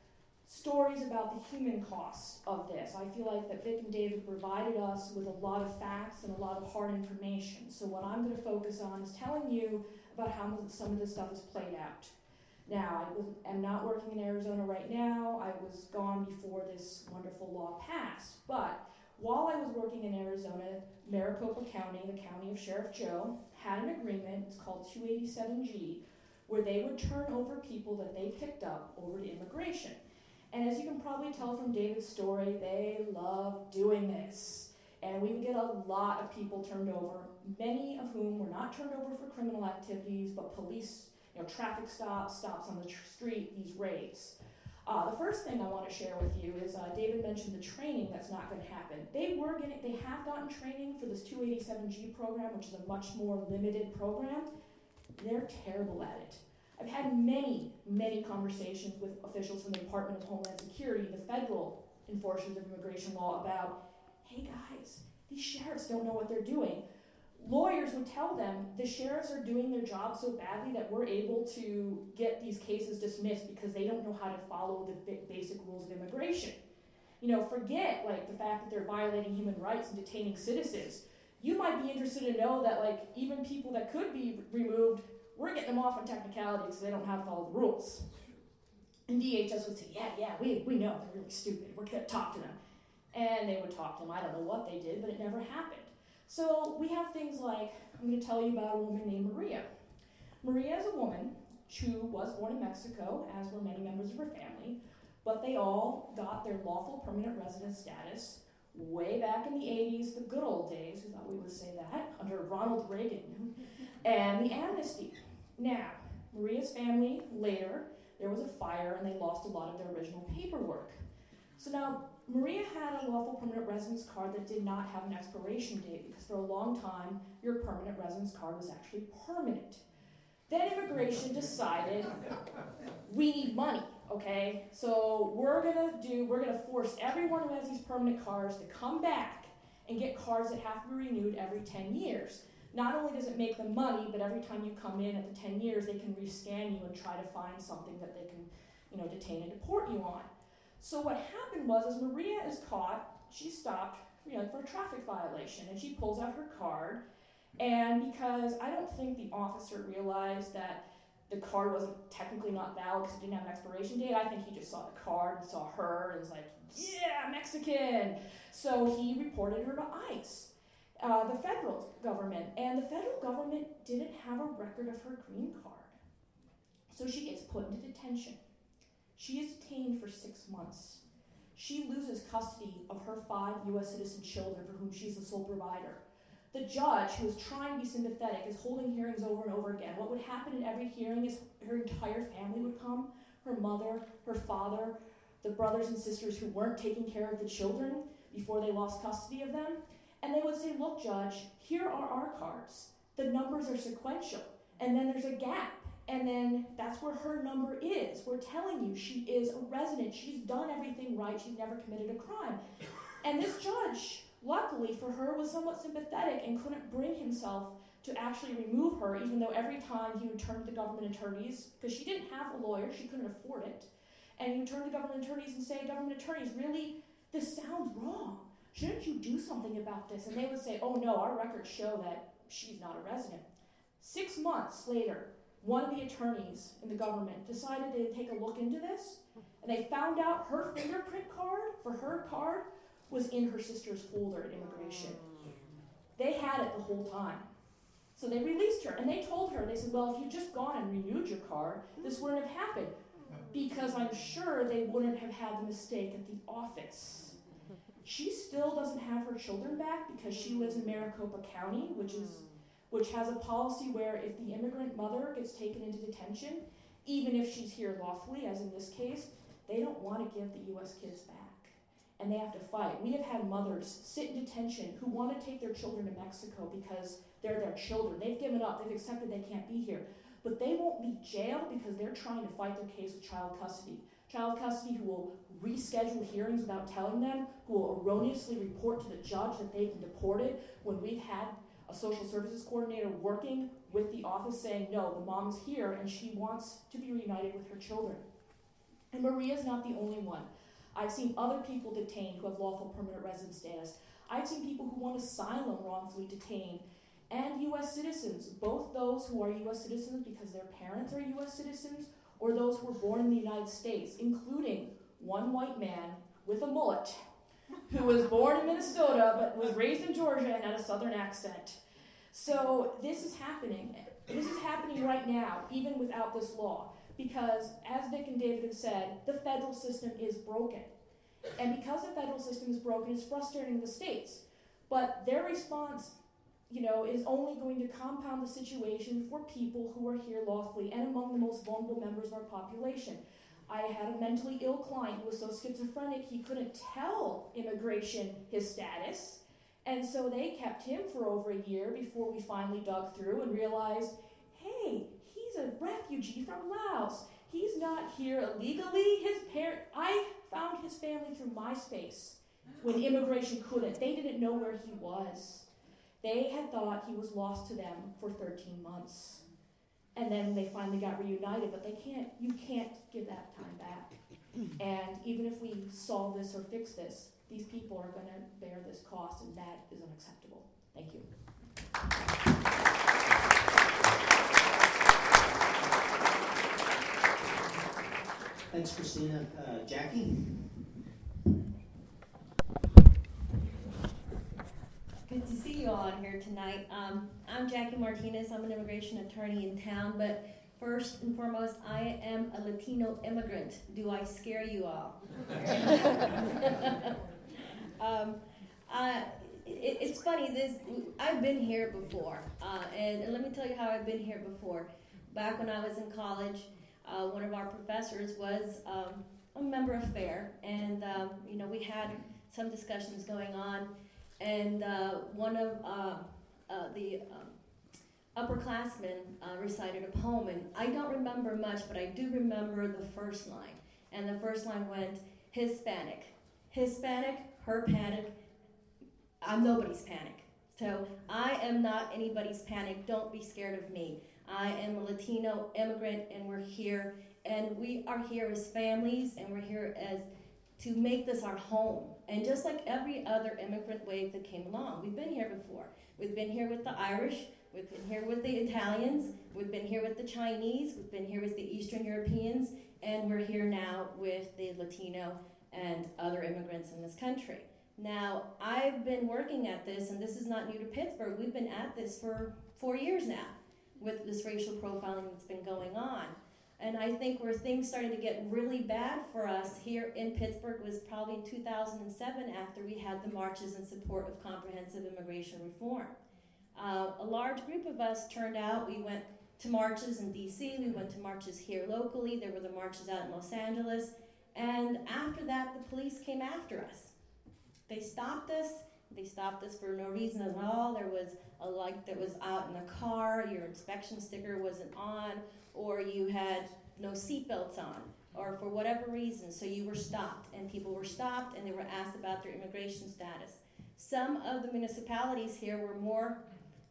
stories about the human costs of this. I feel like that Vic and David provided us with a lot of facts and a lot of hard information. So what I'm going to focus on is telling you about how some of this stuff is played out. Now, I was, am not working in Arizona right now. I was gone before this wonderful law passed. But while I was working in Arizona, Maricopa County, the county of Sheriff Joe, had an agreement, it's called two eighty-seven G, where they would turn over people that they picked up over to immigration. And as you can probably tell from David's story, they love doing this. And we would get a lot of people turned over, many of whom were not turned over for criminal activities, but police, you know, traffic stops, stops on the tr- street, these raids. Uh, the first thing I want to share with you is uh, David mentioned the training that's not going to happen. They were getting, they have gotten training for this two eighty-seven G program, which is a much more limited program. They're terrible at it. I've had many, many conversations with officials from the Department of Homeland Security, the federal enforcers of immigration law, about, hey guys, these sheriffs don't know what they're doing. Lawyers would tell them the sheriffs are doing their job so badly that we're able to get these cases dismissed because they don't know how to follow the basic rules of immigration. You know, forget like the fact that they're violating human rights and detaining citizens. You might be interested to know that like even people that could be removed, we're getting them off on technicality because they don't have to follow the rules. And D H S would say, yeah, yeah, we, we know they're really stupid. We're going to talk to them. And they would talk to them. I don't know what they did, but it never happened. So we have things like, I'm going to tell you about a woman named Maria. Maria is a woman who was born in Mexico, as were many members of her family, but they all got their lawful permanent resident status way back in the eighties, the good old days, who thought we would say that, under Ronald Reagan, and the amnesty. Now, Maria's family, later, there was a fire and they lost a lot of their original paperwork. So now, Maria had a lawful permanent residence card that did not have an expiration date because for a long time, your permanent residence card was actually permanent. Then immigration decided, we need money, okay? So we're gonna do, we're gonna force everyone who has these permanent cards to come back and get cards that have to be renewed every ten years. Not only does it make them money, but every time you come in at the ten years, they can rescan you and try to find something that they can, you know, detain and deport you on. So what happened was, as Maria is caught, she stopped, you know, for a traffic violation, and she pulls out her card, and because I don't think the officer realized that the card wasn't technically not valid because it didn't have an expiration date, I think he just saw the card and saw her and was like, yeah, Mexican! So he reported her to ICE, uh, the federal government, and the federal government didn't have a record of her green card. So she gets put into detention. She is detained for six months. She loses custody of her five U S citizen children for whom she's the sole provider. The judge, who is trying to be sympathetic, is holding hearings over and over again. What would happen in every hearing is her entire family would come, her mother, her father, the brothers and sisters who weren't taking care of the children before they lost custody of them, and they would say, look, judge, here are our cards. The numbers are sequential, and then there's a gap. And then that's where her number is. We're telling you she is a resident. She's done everything right. She's never committed a crime. And this judge, luckily for her, was somewhat sympathetic and couldn't bring himself to actually remove her, even though every time he would turn to the government attorneys, because she didn't have a lawyer, she couldn't afford it, and he would turn to government attorneys and say, government attorneys, really, this sounds wrong. Shouldn't you do something about this? And they would say, oh no, our records show that she's not a resident. Six months later, one of the attorneys in the government decided they'd take a look into this, and they found out her fingerprint card for her card was in her sister's folder at immigration. They had it the whole time. So they released her, and they told her, they said, well, if you'd just gone and renewed your card, this wouldn't have happened, because I'm sure they wouldn't have had the mistake at the office. She still doesn't have her children back because she lives in Maricopa County, which is which has a policy where if the immigrant mother gets taken into detention, even if she's here lawfully, as in this case, they don't want to give the U S kids back. And they have to fight. We have had mothers sit in detention who want to take their children to Mexico because they're their children. They've given up. They've accepted they can't be here. But they won't be jailed because they're trying to fight their case with child custody. Child custody who will reschedule hearings without telling them, who will erroneously report to the judge that they've been deported, when we've had a social services coordinator working with the office saying, no, the mom's here and she wants to be reunited with her children. And Maria's not the only one. I've seen other people detained who have lawful permanent resident status. I've seen people who want asylum wrongfully detained, and U S citizens, both those who are U S citizens because their parents are U S citizens, or those who were born in the United States, including one white man with a mullet who was born in Minnesota but was raised in Georgia and had a southern accent. So this is happening. This is happening right now, even without this law, because as Vic and David have said, the federal system is broken. And because the federal system is broken, it's frustrating the states. But their response, you know, is only going to compound the situation for people who are here lawfully and among the most vulnerable members of our population. I had a mentally ill client who was so schizophrenic he couldn't tell immigration his status, and so they kept him for over a year before we finally dug through and realized, hey, he's a refugee from Laos. He's not here illegally. His parent, I found his family through MySpace when immigration couldn't. They didn't know where he was. They had thought he was lost to them for thirteen months. And then they finally got reunited, but they can't, you can't give that time back. And even if we solve this or fix this, these people are going to bear this cost, and that is unacceptable. Thank you. Thanks, Christina. Uh, Jackie? Good to see you all on here tonight. Um, I'm Jackie Martinez. I'm an immigration attorney in town, but first and foremost, I am a Latino immigrant. Do I scare you all? um, uh, it, it's funny, this, I've been here before, uh, and, and let me tell you how I've been here before. Back when I was in college, uh, one of our professors was um, a member of FAIR, and um, you know, we had some discussions going on. And uh, one of uh, uh, the um, upperclassmen uh, recited a poem, and I don't remember much, but I do remember the first line. And the first line went, Hispanic. Hispanic, her panic, I'm nobody's panic. So I am not anybody's panic. Don't be scared of me. I am a Latino immigrant, and we're here. And we are here as families, and we're here as to make this our home. And just like every other immigrant wave that came along, we've been here before. We've been here with the Irish, we've been here with the Italians, we've been here with the Chinese, we've been here with the Eastern Europeans, and we're here now with the Latino and other immigrants in this country. Now, I've been working at this, and this is not new to Pittsburgh. We've been at this for four years now with this racial profiling that's been going on. And I think where things started to get really bad for us here in Pittsburgh was probably in two thousand seven, after we had the marches in support of comprehensive immigration reform. Uh, a large group of us turned out. We went to marches in D C, we went to marches here locally, there were the marches out in Los Angeles, and after that the police came after us. They stopped us, they stopped us for no reason at all. There was a light that was out in the car, your inspection sticker wasn't on, or you had no seatbelts on, or for whatever reason, so you were stopped, and people were stopped, and they were asked about their immigration status. Some of the municipalities here were more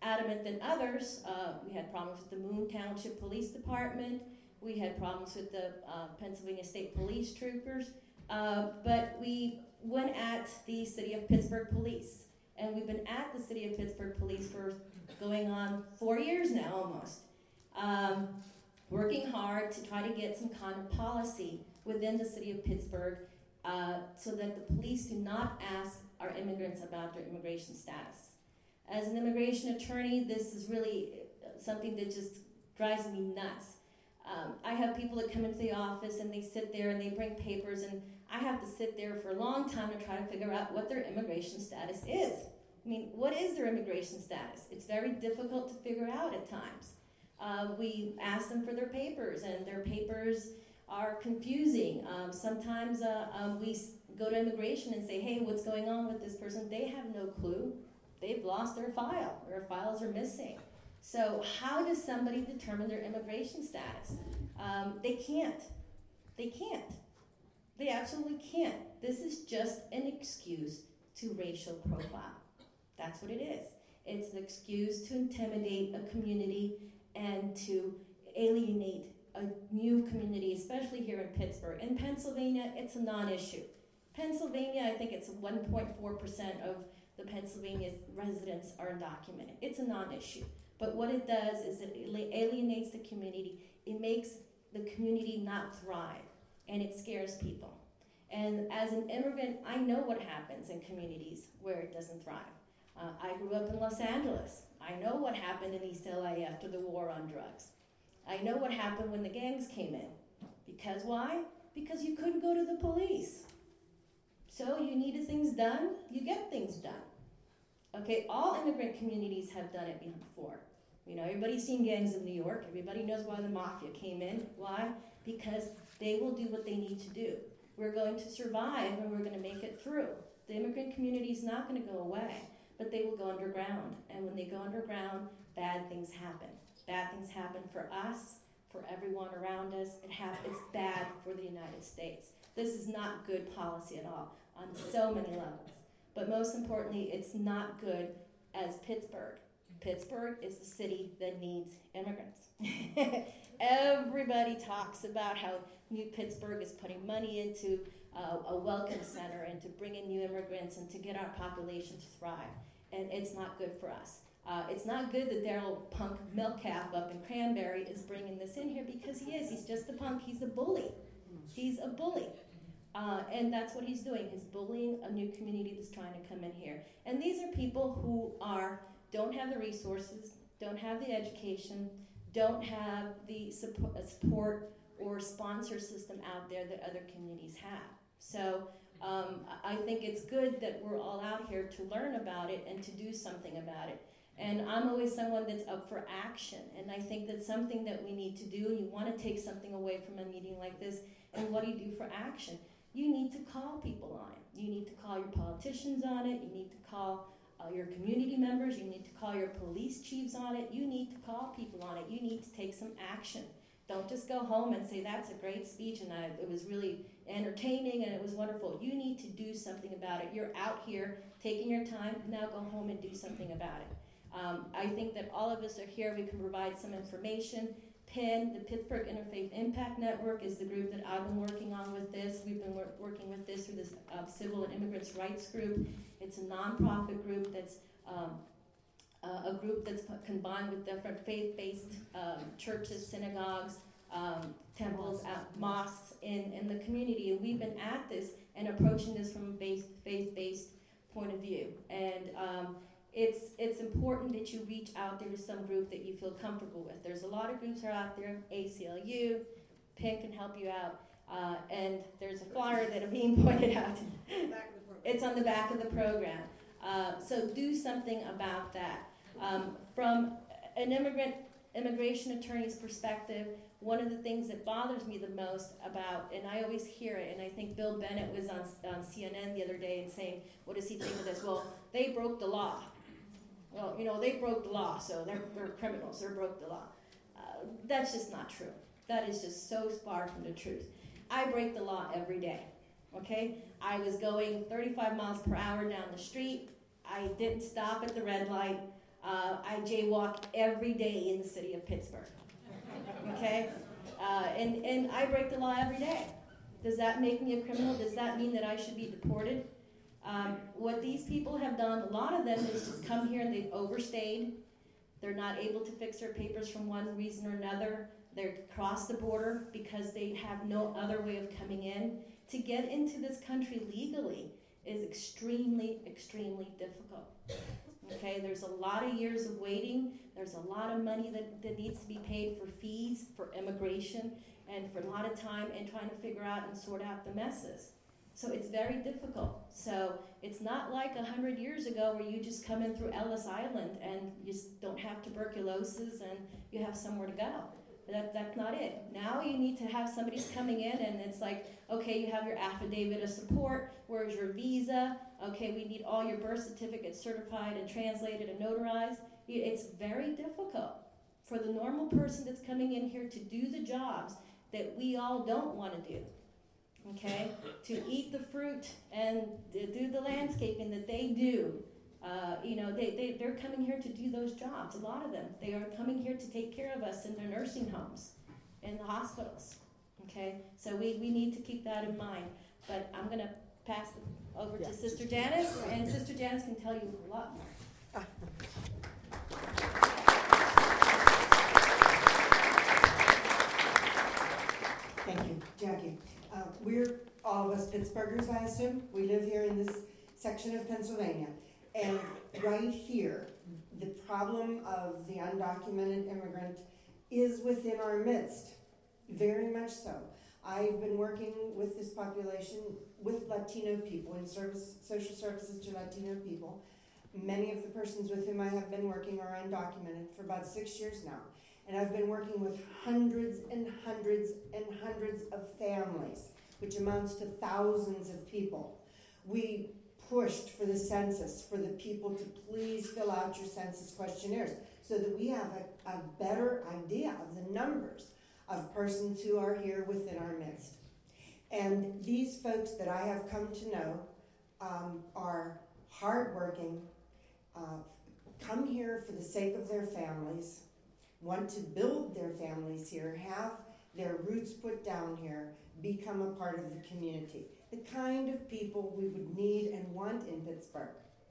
adamant than others. Uh, we had problems with the Moon Township Police Department. We had problems with the uh, Pennsylvania State Police Troopers. Uh, but we went at the City of Pittsburgh Police. And we've been at the City of Pittsburgh Police for going on four years now almost. Um, working hard to try to get some kind of policy within the City of Pittsburgh uh, so that the police do not ask our immigrants about their immigration status. As an immigration attorney, this is really something that just drives me nuts. Um, I have people that come into the office and they sit there and they bring papers, and I have to sit there for a long time to try to figure out what their immigration status is. I mean, what is their immigration status? It's very difficult to figure out at times. Uh, we ask them for their papers, and their papers are confusing. Um, sometimes uh, um, we go to immigration and say, hey, what's going on with this person? They have no clue. They've lost their file. Their files are missing. So how does somebody determine their immigration status? Um, they can't. They can't. They absolutely can't. This is just an excuse to racial profile. That's what it is. It's an excuse to intimidate a community and to alienate a new community, especially here in Pittsburgh. In Pennsylvania, it's a non-issue. Pennsylvania, I think it's one point four percent of the Pennsylvania residents are undocumented. It's a non-issue. But what it does is it alienates the community. It makes the community not thrive, and it scares people. And as an immigrant, I know what happens in communities where it doesn't thrive. Uh, I grew up in Los Angeles. I know what happened in East L A after the war on drugs. I know what happened when the gangs came in. Because why? Because you couldn't go to the police. So you needed things done, you get things done. Okay, all immigrant communities have done it before. You know, everybody's seen gangs in New York. Everybody knows why the mafia came in. Why? Because they will do what they need to do. We're going to survive and we're going to make it through. The immigrant community is not going to go away, but they will go underground. And when they go underground, bad things happen. Bad things happen for us, for everyone around us. It ha- it's bad for the United States. This is not good policy at all on so many levels. But most importantly, it's not good as Pittsburgh. Pittsburgh is a city that needs immigrants. Everybody talks about how New Pittsburgh is putting money into uh, a welcome center and to bring in new immigrants and to get our population to thrive. And it's not good for us. Uh, it's not good that Daryl Punk Melcalf up in Cranberry is bringing this in here, because he is. He's just a punk. He's a bully. He's a bully. Uh, and that's what he's doing. He's bullying a new community that's trying to come in here. And these are people who are don't have the resources, don't have the education, don't have the support, support or sponsor system out there that other communities have. So um, I think it's good that we're all out here to learn about it and to do something about it. And I'm always someone that's up for action. And I think that's something that we need to do. You want to take something away from a meeting like this, and what do you do for action? You need to call people on it. You need to call your politicians on it. You need to call uh, your community members. You need to call your police chiefs on it. You need to call people on it. You need to take some action. Don't just go home and say, that's a great speech and I, it was really entertaining and it was wonderful. You need to do something about it. You're out here taking your time. Now go home and do something about it. Um, I think that all of us are here. We can provide some information. P I N, the Pittsburgh Interfaith Impact Network, is the group that I've been working on with this. We've been wor- working with this through this uh, Civil and Immigrants' Rights Group. It's a nonprofit group that's um, uh, a group that's co- combined with different faith-based um, churches, synagogues, um, temples, uh, mosques in, in the community. And we've been at this and approaching this from a base, faith-based point of view. And um, It's it's important that you reach out there to some group that you feel comfortable with. There's a lot of groups are out there. A C L U, P I N can help you out, uh, and there's a flyer that are being pointed out. It's on the back of the program. Uh, so do something about that. Um, from an immigrant immigration attorney's perspective, one of the things that bothers me the most about, and I always hear it, and I think Bill Bennett was on on C N N the other day and saying, what does he think of this? Well, they broke the law. Well, you know, they broke the law, so they're, they're criminals. They broke the law. Uh, that's just not true. That is just so far from the truth. I break the law every day, okay? I was going thirty-five miles per hour down the street. I didn't stop at the red light. Uh, I jaywalk every day in the city of Pittsburgh. Okay? Uh, and, and I break the law every day. Does that make me a criminal? Does that mean that I should be deported? Um, what these people have done, a lot of them is just come here and they've overstayed. They're not able to fix their papers from one reason or another. They're across the border because they have no other way of coming in. To get into this country legally is extremely, extremely difficult. Okay, there's a lot of years of waiting. There's a lot of money that, that needs to be paid for fees, for immigration, and for a lot of time and trying to figure out and sort out the messes. So it's very difficult. So it's not like a hundred years ago where you just come in through Ellis Island and you just don't have tuberculosis and you have somewhere to go. That, that's not it. Now you need to have somebody's coming in and it's like, okay, you have your affidavit of support. Where's your visa? Okay, we need all your birth certificates certified and translated and notarized. It's very difficult for the normal person that's coming in here to do the jobs that we all don't want to do. Okay, to eat the fruit and do the landscaping that they do. Uh, you know, they, they, they're coming here to do those jobs, a lot of them. They are coming here to take care of us in their nursing homes, in the hospitals. Okay, so we, we need to keep that in mind. But I'm going to pass it over yeah. to Sister Janice, and Sister Janice can tell you a lot more. Thank you, Jackie. Uh, we're all of us Pittsburghers, I assume. We live here in this section of Pennsylvania. And right here, the problem of the undocumented immigrant is within our midst, very much so. I've been working with this population, with Latino people, in service, social services to Latino people. Many of the persons with whom I have been working are undocumented for about six years now. And I've been working with hundreds and hundreds and hundreds of families, which amounts to thousands of people. We pushed for the census, for the people to please fill out your census questionnaires so that we have a, a better idea of the numbers of persons who are here within our midst. And these folks that I have come to know um, are hardworking, uh, come here for the sake of their families, want to build their families here, have their roots put down here, become a part of the community. The kind of people we would need and want in Pittsburgh.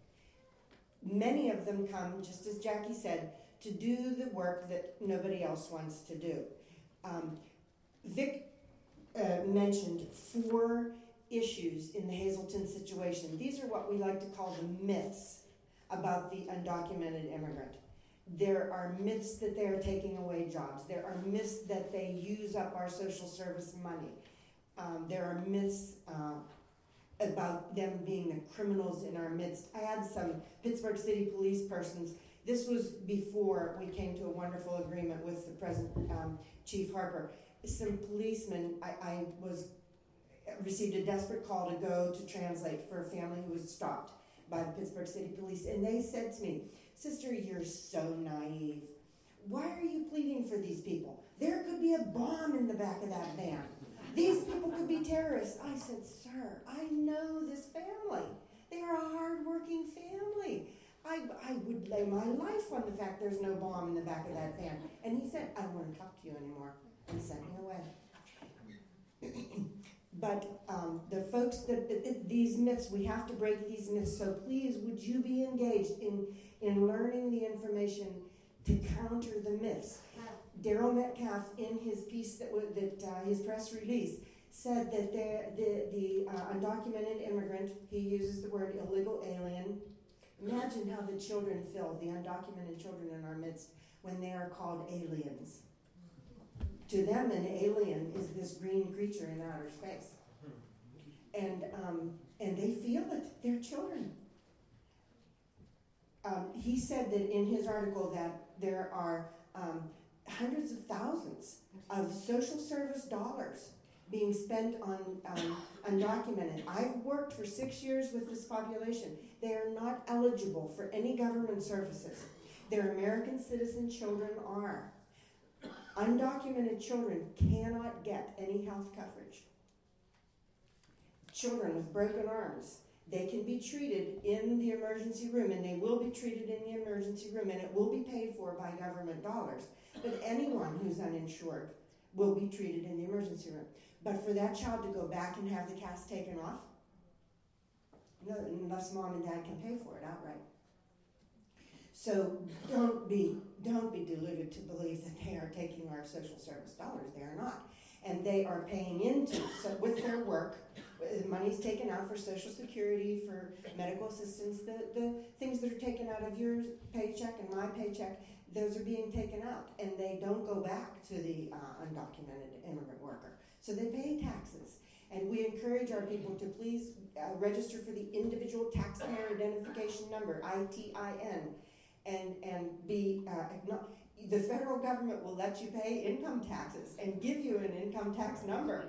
Many of them come, just as Jackie said, to do the work that nobody else wants to do. Um, Vic uh, mentioned four issues in the Hazelton situation. These are what we like to call the myths about the undocumented immigrant. There are myths that they are taking away jobs. There are myths that they use up our social service money. Um, there are myths uh, about them being the criminals in our midst. I had some Pittsburgh City police persons. This was before we came to a wonderful agreement with the present um, Chief Harper. Some policemen, I, I was received a desperate call to go to translate for a family who was stopped by the Pittsburgh City Police, and they said to me, "Sister, you're so naive. Why are you pleading for these people? There could be a bomb in the back of that van. These people could be terrorists." I said, "Sir, I know this family. They are a hard-working family. I, I would lay my life on the fact there's no bomb in the back of that van." And he said, "I don't want to talk to you anymore," and sent me away. But um, the folks, that it, it, these myths, we have to break these myths. So please, would you be engaged in, in learning the information to counter the myths? Daryl Metcalf, in his piece that, w- that uh, his press release, said that the, the, the uh, undocumented immigrant, he uses the word illegal alien. Imagine how the children feel, the undocumented children in our midst, when they are called aliens. To them, an alien is this green creature in outer space. And, um, and they feel it. They're children. Um, he said that in his article that there are um, hundreds of thousands of social service dollars being spent on um, undocumented. I've worked for six years with this population. They are not eligible for any government services. Their American citizen children are. Undocumented children cannot get any health coverage. Children with broken arms, they can be treated in the emergency room, and they will be treated in the emergency emergency room, and it will be paid for by government dollars. But anyone who's uninsured will be treated in the emergency room. But for that child to go back and have the cast taken off, no, unless mom and dad can pay for it outright. So don't be don't be deluded to believe that they are taking our social service dollars. They are not, and they are paying into so with their work. Money's taken out for Social Security, for medical assistance. The the things that are taken out of your paycheck and my paycheck, those are being taken out, and they don't go back to the uh, undocumented immigrant worker. So they pay taxes. And we encourage our people to please uh, register for the individual taxpayer identification number, I T I N, and and be uh, the federal government will let you pay income taxes and give you an income tax number,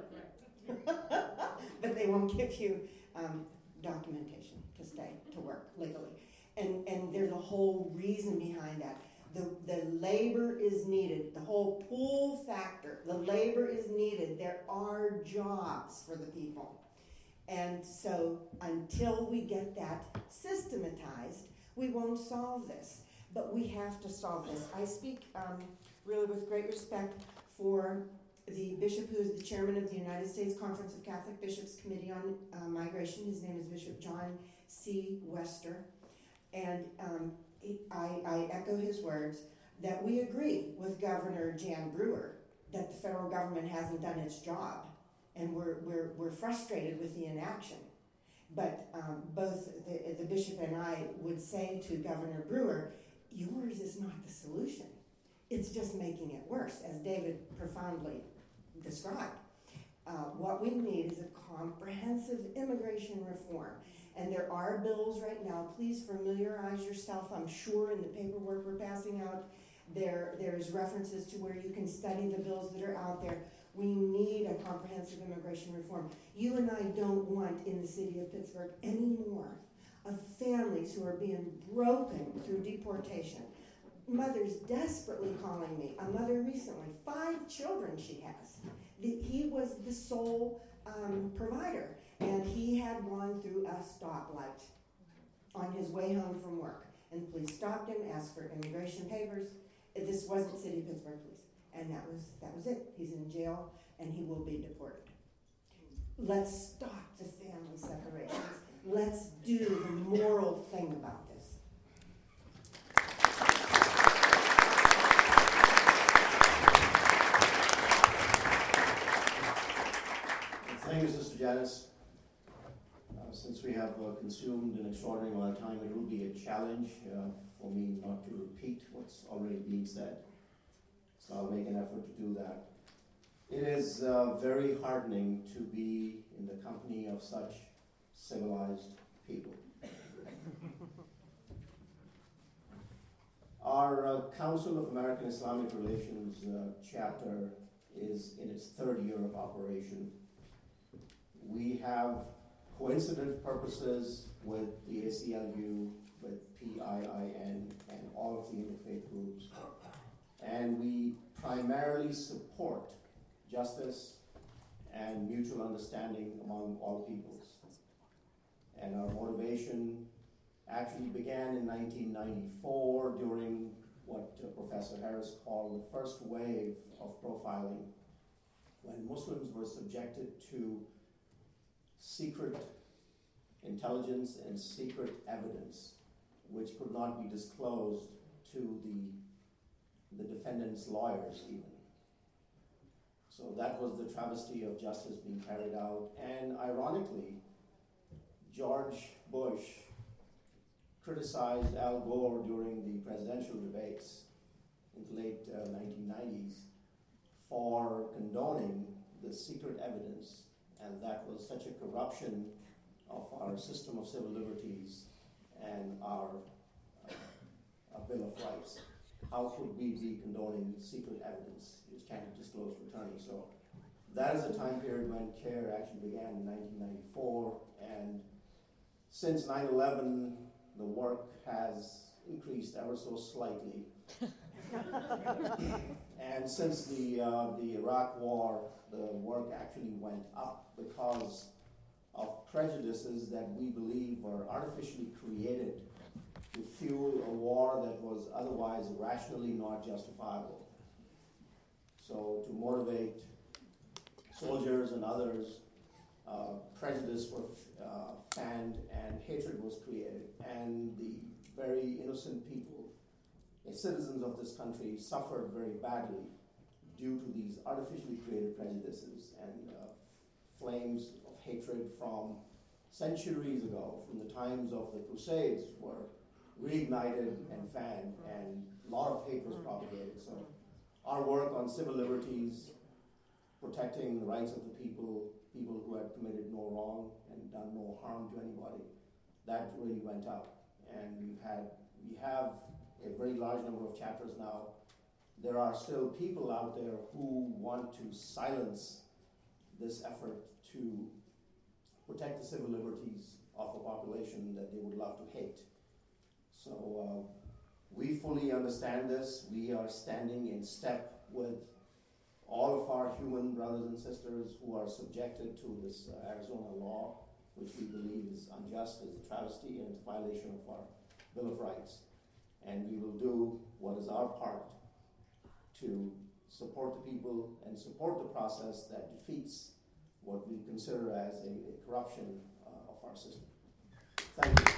but they won't give you um, documentation to stay to work legally. And and there's a whole reason behind that. The, the labor is needed, the whole pull factor, the labor is needed. There are jobs for the people. And so until we get that systematized, we won't solve this. But we have to solve this. I speak um, really with great respect for the bishop who is the chairman of the United States Conference of Catholic Bishops Committee on uh, Migration. His name is Bishop John C. Wester. And um, I, I echo his words that we agree with Governor Jan Brewer that the federal government hasn't done its job, and we're we're, we're frustrated with the inaction. But um, both the, the bishop and I would say to Governor Brewer, yours is not the solution. It's just making it worse, as David profoundly described. Uh, what we need is a comprehensive immigration reform. And there are bills right now. Please familiarize yourself. I'm sure in the paperwork we're passing out, there there's references to where you can study the bills that are out there. We need a comprehensive immigration reform. You and I don't want in the city of Pittsburgh any more of families who are being broken through deportation. Mothers desperately calling me. A mother recently, five children she has. The, he was the sole um, provider. And he had gone through a stoplight on his way home from work. And the police stopped him, asked for immigration papers. This wasn't City of Pittsburgh police. And that was that was it. He's in jail, and he will be deported. Let's stop the family separations. Let's do the moral thing about this. Thank you, Sister Janice. Uh, since we have uh, consumed an extraordinary amount of time, it will be a challenge uh, for me not to repeat what's already being said. So I'll make an effort to do that. It is uh, very heartening to be in the company of such civilized people. Our uh, Council of American Islamic Relations uh, chapter is in its third year of operation. We have coincident purposes with the A C L U, with P I I N, and all of the interfaith groups. And we primarily support justice and mutual understanding among all peoples. And our motivation actually began in nineteen ninety-four during what uh, Professor Harris called the first wave of profiling, when Muslims were subjected to secret intelligence and secret evidence which could not be disclosed to the, the defendant's lawyers even. So that was the travesty of justice being carried out. And ironically, George Bush criticized Al Gore during the presidential debates in the late uh, nineteen nineties for condoning the secret evidence, and that was such a corruption of our system of civil liberties and our, uh, our Bill of Rights. How could we be condoning secret evidence which can't be disclosed to attorneys? So that is the time period when CARE actually began in nineteen ninety-four, and since nine eleven, the work has increased ever so slightly. And since the uh, the Iraq War, the work actually went up because of prejudices that we believe were artificially created to fuel a war that was otherwise rationally not justifiable. So to motivate soldiers and others, uh, prejudice was uh, fanned and hatred was created, and the very innocent people, the citizens of this country, suffered very badly due to these artificially created prejudices and uh, flames of hatred from centuries ago, from the times of the Crusades, were reignited and fanned, and a lot of hate was propagated. So our work on civil liberties, protecting the rights of the people, people who had committed no wrong and done no harm to anybody, that really went up. And we've had, we have a very large number of chapters now. There are still people out there who want to silence this effort to protect the civil liberties of a population that they would love to hate. So uh, we fully understand this. We are standing in step with all of our human brothers and sisters who are subjected to this uh, Arizona law, which we believe is unjust, is a travesty, and it's a violation of our Bill of Rights. And we will do what is our part to support the people and support the process that defeats what we consider as a, a corruption uh, of our system. Thank you.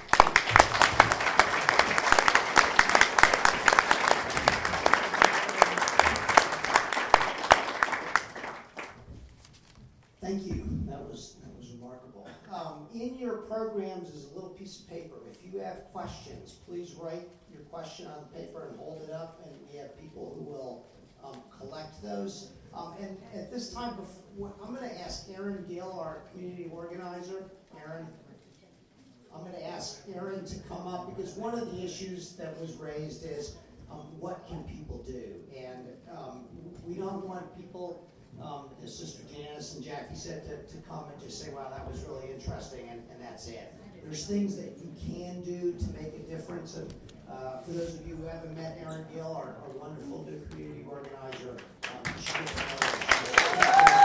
Thank you. That was that was remarkable. Um, in your programs is a little piece of paper. If you have questions, please write your question on the paper and hold it up, and we have people who will um, collect those. Um, and at this time, before, I'm going to ask Erin Gill, our community organizer. Erin, I'm going to ask Erin to come up, because one of the issues that was raised is um, what can people do? And um, we don't want people, um, as Sister Janice and Jackie said, to, to come and just say, wow, that was really interesting, and, and that's it. There's things that you can do to make a difference. And uh, for those of you who haven't met Erin Gill, our, our wonderful new community organizer, um, you should get to know her.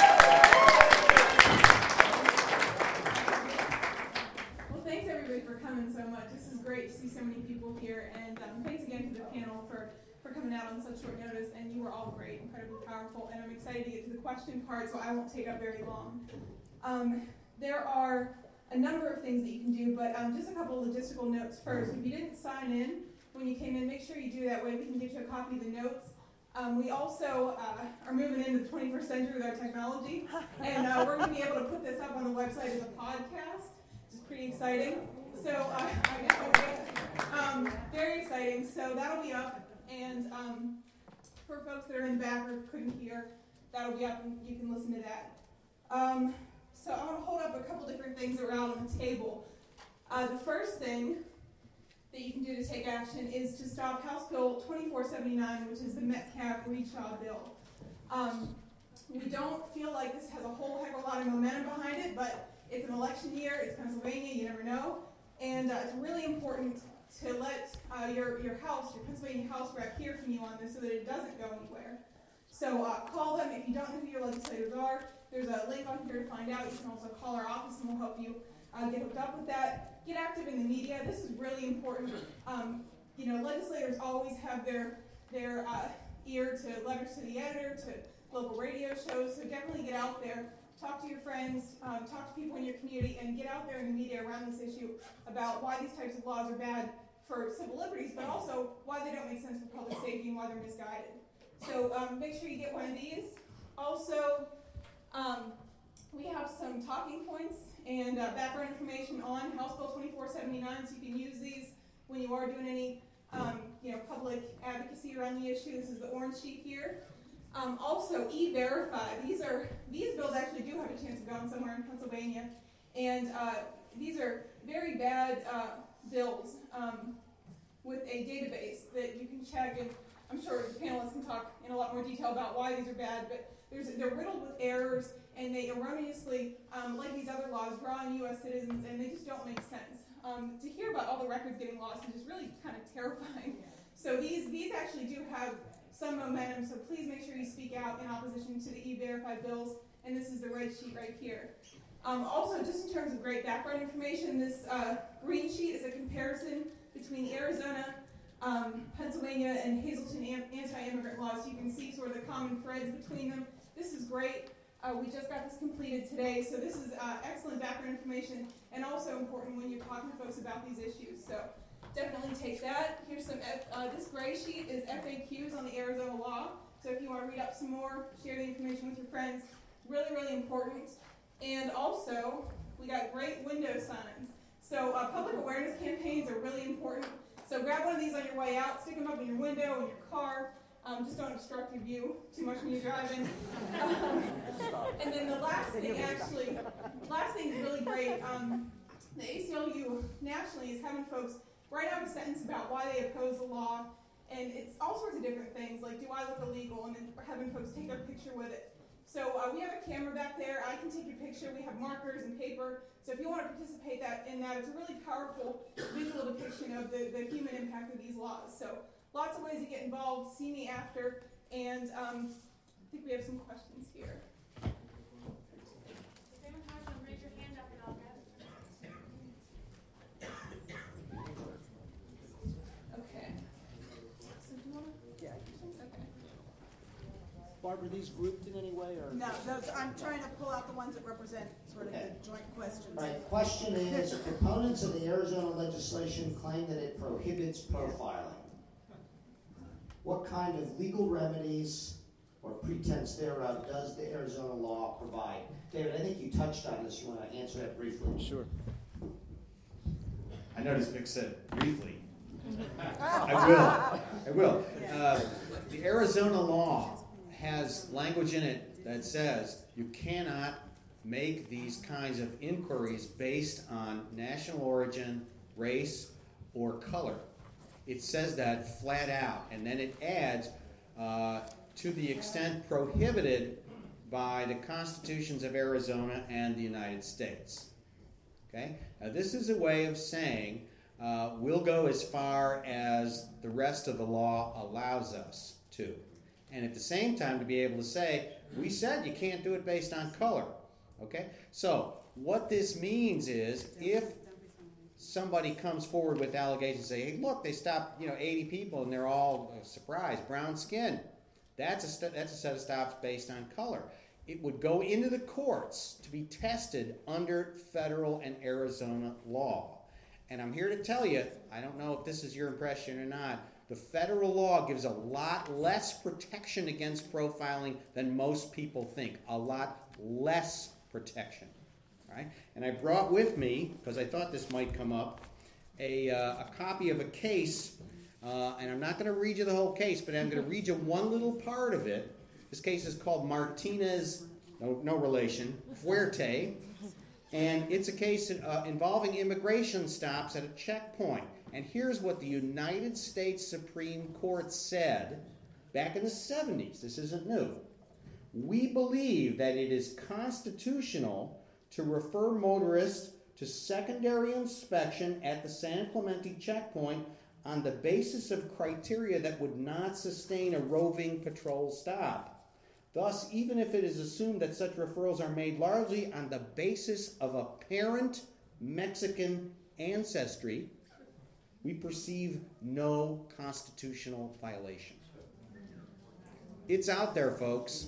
Well, thanks everybody for coming so much. This is great to see so many people here, and um, thanks again to the panel for, for coming out on such short notice. And you were all great, incredibly powerful, and I'm excited to get to the question part, so I won't take up very long. Um, there are a number of things that you can do, but um, just a couple of logistical notes first. If you didn't sign in when you came in, make sure you do that way. We can get you a copy of the notes. Um, we also uh, are moving into the twenty-first century with our technology, and uh, we're going to be able to put this up on the website as a podcast, which is pretty exciting. So, uh, I guess okay. um, very exciting. So that'll be up, and um, for folks that are in the back or couldn't hear, that'll be up, and you can listen to that. Um, So I want to hold up a couple different things that are out on the table. Uh, the first thing that you can do to take action is to stop House Bill twenty-four seventy-nine, which is the Metcalf-Reedshaw bill. Um, we don't feel like this has a whole heck of a lot of momentum behind it, but it's an election year, it's Pennsylvania, you never know, and uh, it's really important to let uh, your, your House, your Pennsylvania House rep hear from you on this so that it doesn't go anywhere. So uh, call them if you don't know who your legislators are. There's a link on here to find out. You can also call our office and we'll help you uh, get hooked up with that. Get active in the media. This is really important. Um, you know, legislators always have their their uh, ear to letters to the editor, to local radio shows, so definitely get out there. Talk to your friends, um, talk to people in your community, and get out there in the media around this issue about why these types of laws are bad for civil liberties, but also why they don't make sense for public safety and why they're misguided. So um, make sure you get one of these. Also, Um, we have some talking points and uh, background information on House Bill twenty-four seventy-nine, so you can use these when you are doing any um, you know, public advocacy around the issue. This is the orange sheet here. Um, also, E-Verify. These are these bills actually do have a chance of going somewhere in Pennsylvania, and uh, these are very bad uh, bills um, with a database that you can check, and I'm sure the panelists can talk in a lot more detail about why these are bad, but There's, they're riddled with errors, and they erroneously, um, like these other laws, draw on U S citizens, and they just don't make sense. Um, to hear about all the records getting lost is just really kind of terrifying. So these these actually do have some momentum, so please make sure you speak out in opposition to the E-Verify bills, and this is the red sheet right here. Um, also, just in terms of great background information, this uh, green sheet is a comparison between the Arizona, um, Pennsylvania, and Hazleton am- anti-immigrant laws. You can see sort of the common threads between them. This is great. Uh, we just got this completed today, so this is uh, excellent background information and also important when you're talking to folks about these issues. So definitely take that. Here's some, F, uh, this gray sheet is F A Qs on the Arizona law. So if you want to read up some more, share the information with your friends. Really, really important. And also, we got great window signs. So uh, public awareness campaigns are really important. So grab one of these on your way out, stick them up in your window, in your car. Um, just don't obstruct your view too much when you're driving. Um, and then the last thing, actually, last thing is really great. Um, the A C L U nationally is having folks write out a sentence about why they oppose the law, and it's all sorts of different things, like do I look illegal, and then having folks take their picture with it. So uh, we have a camera back there. I can take your picture. We have markers and paper. So if you want to participate that in that, it's a really powerful visual depiction of the, the human impact of these laws. So lots of ways to get involved. See me after. And um, I think we have some questions here. If anyone has them, raise your hand up and I'll grab it. Okay. So do you want to? Yeah. Okay. Barbara, these grouped in any way, or? No, those, I'm trying to pull out the ones that represent sort of Okay. the joint questions. All right, question is, proponents of the Arizona legislation claim that it prohibits profiling. What kind of legal remedies or pretense thereof does the Arizona law provide? David, I think you touched on this. You want to answer that briefly? Sure. I noticed Vic said briefly. I will. I will. Uh, the Arizona law has language in it that says you cannot make these kinds of inquiries based on national origin, race, or color. It says that flat out, and then it adds, uh, to the extent prohibited by the constitutions of Arizona and the United States. Okay? Now, this is a way of saying uh, we'll go as far as the rest of the law allows us to. And at the same time, to be able to say, we said you can't do it based on color. Okay? So, what this means is, if somebody comes forward with allegations and say, hey, look, they stopped, you know, eighty people and they're all uh, surprised, brown skin. That's a, st- that's a set of stops based on color. It would go into the courts to be tested under federal and Arizona law. And I'm here to tell you, I don't know if this is your impression or not, the federal law gives a lot less protection against profiling than most people think. A lot less protection. Right? And I brought with me, because I thought this might come up, a, uh, a copy of a case, uh, and I'm not going to read you the whole case, but I'm going to read you one little part of it. This case is called Martinez, no, no relation, Fuerte, and it's a case uh, involving immigration stops at a checkpoint. And here's what the United States Supreme Court said back in the seventies. This isn't new. We believe that it is constitutional to refer motorists to secondary inspection at the San Clemente checkpoint on the basis of criteria that would not sustain a roving patrol stop. Thus, even if it is assumed that such referrals are made largely on the basis of apparent Mexican ancestry, we perceive no constitutional violation. It's out there, folks.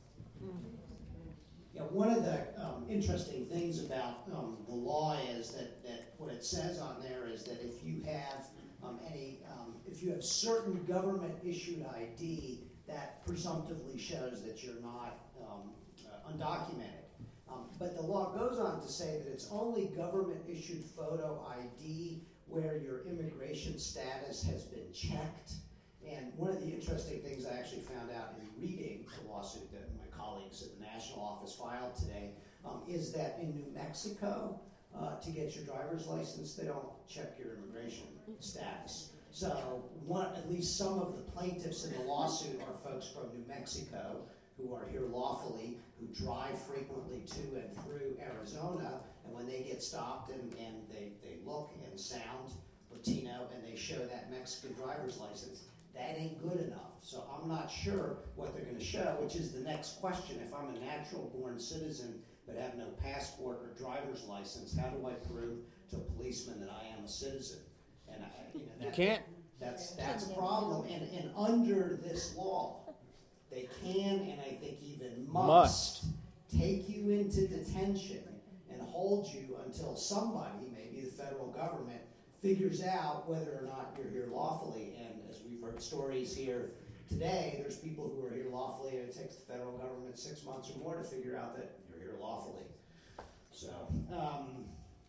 Yeah, one of the um, interesting things about um, the law is that, that what it says on there is that if you have um, any, um, if you have certain government-issued I D, that presumptively shows that you're not um, uh, undocumented. Um, but the law goes on to say that it's only government-issued photo I D where your immigration status has been checked. And one of the interesting things I actually found out in reading the lawsuit that my colleagues at the national office filed today um, is that in New Mexico, uh, to get your driver's license, they don't check your immigration status. So one, at least some of the plaintiffs in the lawsuit are folks from New Mexico who are here lawfully, who drive frequently to and through Arizona, and when they get stopped and, and they, they look and sound Latino and they show that Mexican driver's license, that ain't good enough. So I'm not sure what they're going to show, which is the next question. If I'm a natural-born citizen but have no passport or driver's license, how do I prove to a policeman that I am a citizen? And I, you know, that, You can't. That's, that's a problem, and, and under this law, they can, and I think even must, Must. take you into detention and hold you until somebody, maybe the federal government, figures out whether or not you're here lawfully. And as we've heard stories here today, there's people who are here lawfully, and it takes the federal government six months or more to figure out that you're here lawfully. So, um,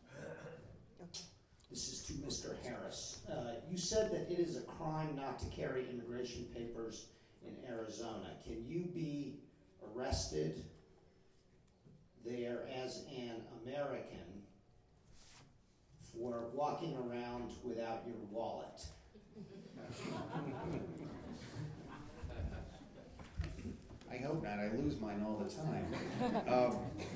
this is to Mister Harris. Uh, you said that it is a crime not to carry immigration papers in Arizona. Can you be arrested there as an American for walking around without your wallet? I hope not. I lose mine all the time. Um,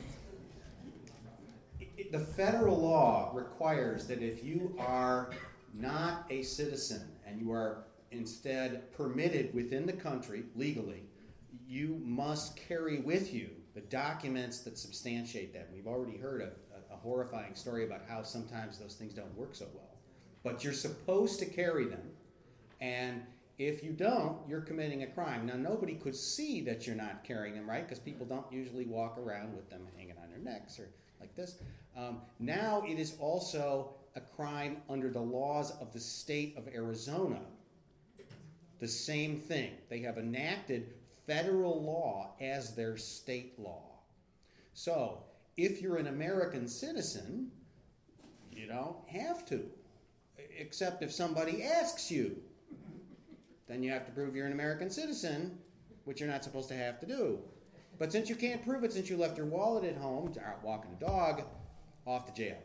it- the federal law requires that if you are not a citizen and you are instead permitted within the country legally, you must carry with you the documents that substantiate that. We've already heard a, a, a horrifying story about how sometimes those things don't work so well. But you're supposed to carry them, and if you don't, you're committing a crime. Now, nobody could see that you're not carrying them, right? Because people don't usually walk around with them hanging on their necks or like this. Um, now it is also a crime under the laws of the state of Arizona. The same thing. They have enacted federal law as their state law. So, if you're an American citizen, you don't have to. Except if somebody asks you. Then you have to prove you're an American citizen, which you're not supposed to have to do. But since you can't prove it, since you left your wallet at home, out walking a dog, off to jail.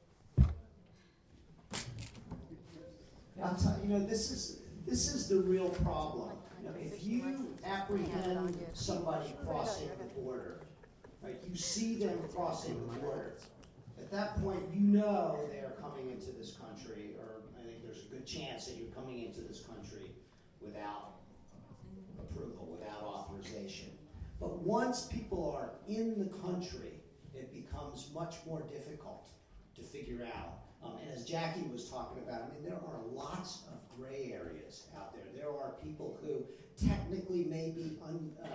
I'll tell you, you know, this is this is the real problem. You know, if you apprehend somebody crossing the border, right? You see them crossing the border. At that point, you know they are coming into this country, or I think there's a good chance that you're coming into this country without approval, without authorization. But once people are in the country, it becomes much more difficult to figure out. Um, and as Jackie was talking about, I mean, there are lots of gray areas out there. There are people who technically may be un, uh,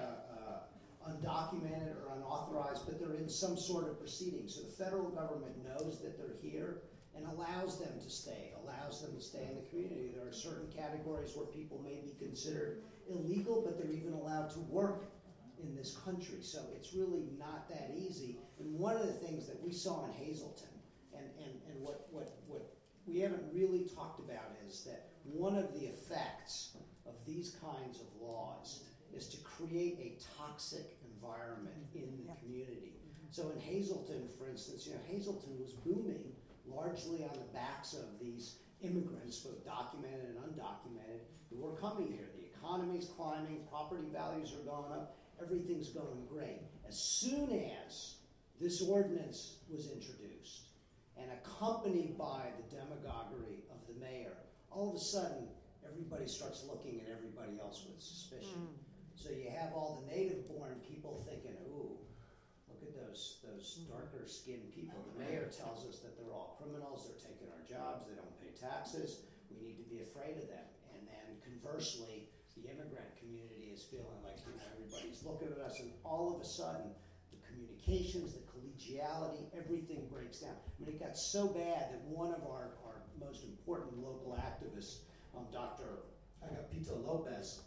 uh, undocumented or unauthorized, but they're in some sort of proceeding. So the federal government knows that they're here and allows them to stay, allows them to stay in the community. There are certain categories where people may be considered illegal, but they're even allowed to work in this country. So it's really not that easy. And one of the things that we saw in Hazleton, and, and, and what, what, what we haven't really talked about, is that one of the effects of these kinds of laws is to create a toxic environment in the community. So in Hazleton, for instance, you know, Hazleton was booming largely on the backs of these immigrants, both documented and undocumented, who were coming here. The economy's climbing, property values are going up, everything's going great. As soon as this ordinance was introduced, and accompanied by the demagoguery of the mayor, all of a sudden, everybody starts looking at everybody else with suspicion. Mm. So you have all the native-born people thinking, ooh, look at those, those darker-skinned people. The mayor tells us that they're all criminals, they're taking our jobs, they don't pay taxes, we need to be afraid of them. And then conversely, the immigrant community is feeling like, you know, everybody's looking at us, and all of a sudden, the communications, the collegiality, everything breaks down. I mean, it got so bad that one of our, our most important local activists, um, Doctor Agapito Lopez,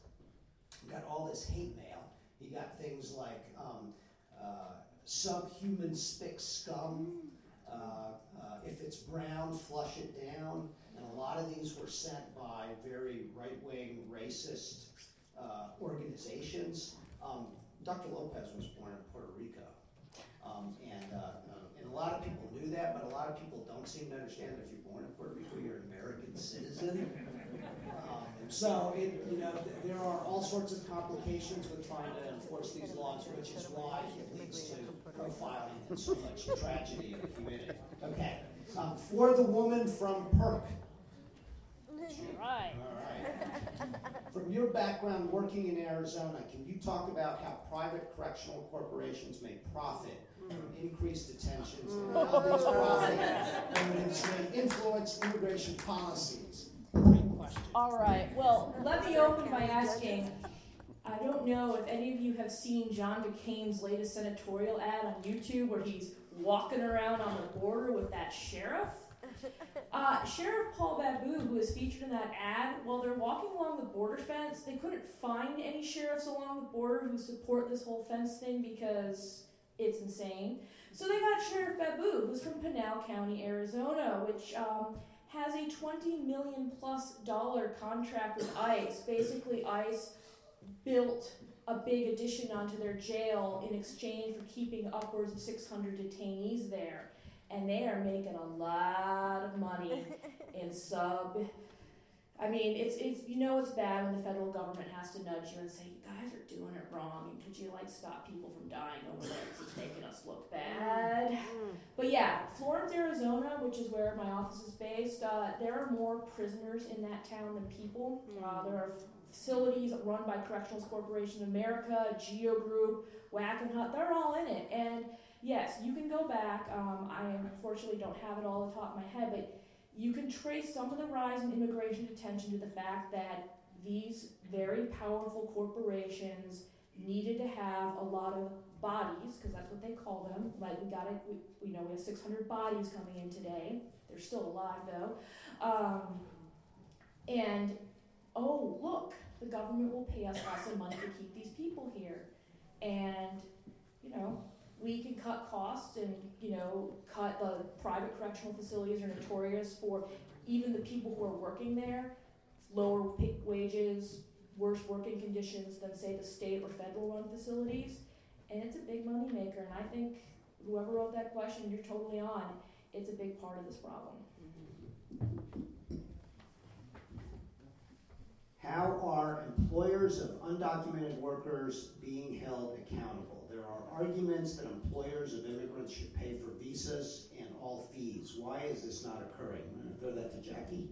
got all this hate mail. He got things like um, uh, subhuman spick scum, uh, uh, if it's brown, flush it down, and a lot of these were sent by very right-wing, racist uh, organizations. Um, Doctor Lopez was born in Puerto Rico. Um, and, uh, uh, and a lot of people knew that, but a lot of people don't seem to understand that if you're born in Puerto Rico, you're an American citizen. Um, so, it, you know, th- there are all sorts of complications with trying to enforce these laws, which is why it leads to profiling and so much tragedy in the community. Okay, um, for the woman from Perk. Right. All right. From your your background working in Arizona, can you talk about how private correctional corporations make profit from increased detentions and how these profit motives may influence immigration policies? Great question. All right. Well, let me open by asking, I don't know if any of you have seen John McCain's latest senatorial ad on YouTube where he's walking around on the border with that sheriff. Uh, Sheriff Paul Babu, who is featured in that ad, while they're walking along the border fence, they couldn't find any sheriffs along the border who support this whole fence thing because it's insane. So they got Sheriff Babu, who's from Pinal County, Arizona, which um, has a twenty million plus dollar contract with ICE. Basically, ICE built a big addition onto their jail in exchange for keeping upwards of six hundred detainees there. And they are making a lot of money in sub. I mean, it's it's you know it's bad when the federal government has to nudge you and say, you guys are doing it wrong, and could you like stop people from dying over there because it's making us look bad? But yeah, Florence, Arizona, which is where my office is based, uh, there are more prisoners in that town than people. Uh, there are facilities run by Corrections Corporation of America, Geo Group, Wackenhut, they're all in it. And yes, you can go back. Um, I unfortunately don't have it all off the top of my head, but you can trace some of the rise in immigration detention to the fact that these very powerful corporations needed to have a lot of bodies, because that's what they call them. Like we got it, we, we know we have six hundred bodies coming in today. They're still alive though. Um, and oh, look, the government will pay us lots of money to keep these people here. And, you know, we can cut costs and, you know, cut the private correctional facilities are notorious for even the people who are working there, lower pay wages, worse working conditions than, say, the state or federal run facilities. And it's a big money maker. And I think whoever wrote that question, you're totally on. It's a big part of this problem. How are employers of undocumented workers being held accountable? There are arguments that employers of immigrants should pay for visas and all fees. Why is this not occurring? I'm going to throw that to Jackie.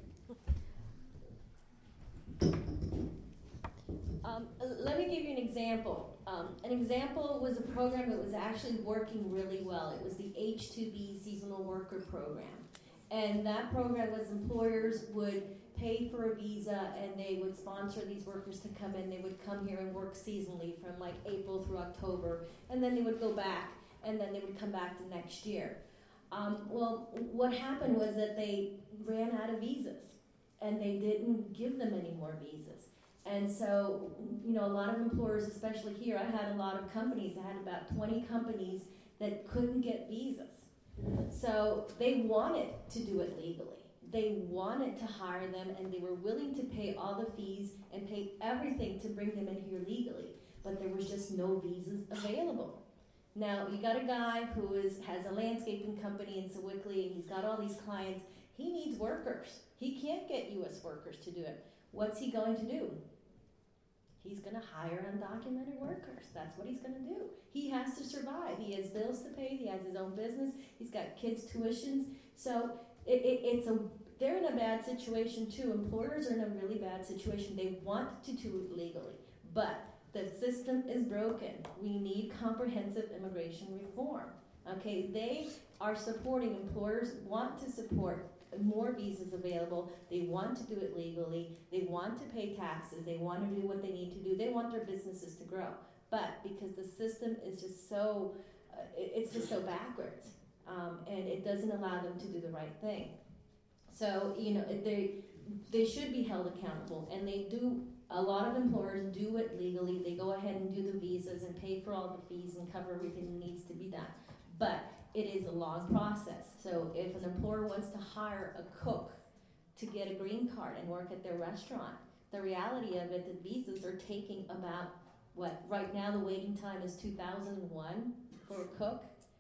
Um, let me give you an example. Um, an example was a program that was actually working really well. It was the H two B Seasonal Worker Program. And that program was employers would pay for a visa and they would sponsor these workers to come in. They would come here and work seasonally from like April through October, and then they would go back, and then they would come back the next year. Um, well, what happened was that they ran out of visas, and they didn't give them any more visas. And so, you know, a lot of employers, especially here, I had a lot of companies, I had about twenty companies that couldn't get visas. So they wanted to do it legally. They wanted to hire them, and they were willing to pay all the fees and pay everything to bring them in here legally, but there was just no visas available. Now, you got a guy who is has a landscaping company in Sewickley, and he's got all these clients. He needs workers. He can't get U S workers to do it. What's he going to do? He's going to hire undocumented workers. That's what he's going to do. He has to survive. He has bills to pay. He has his own business. He's got kids' tuitions. So it, it, it's a they're in a bad situation too. Employers are in a really bad situation. They want to do it legally, but the system is broken. We need comprehensive immigration reform. Okay, they are supporting, employers want to support more visas available. They want to do it legally. They want to pay taxes. They want to do what they need to do. They want their businesses to grow. But because the system is just so, uh, it, it's just so backwards, um, and it doesn't allow them to do the right thing. So, you know, they they should be held accountable, and they do. A lot of employers do it legally. They go ahead and do the visas and pay for all the fees and cover everything that needs to be done. But it is a long process. So if an employer wants to hire a cook to get a green card and work at their restaurant, the reality of it, the visas are taking about, what, right now the waiting time is two thousand one for a cook.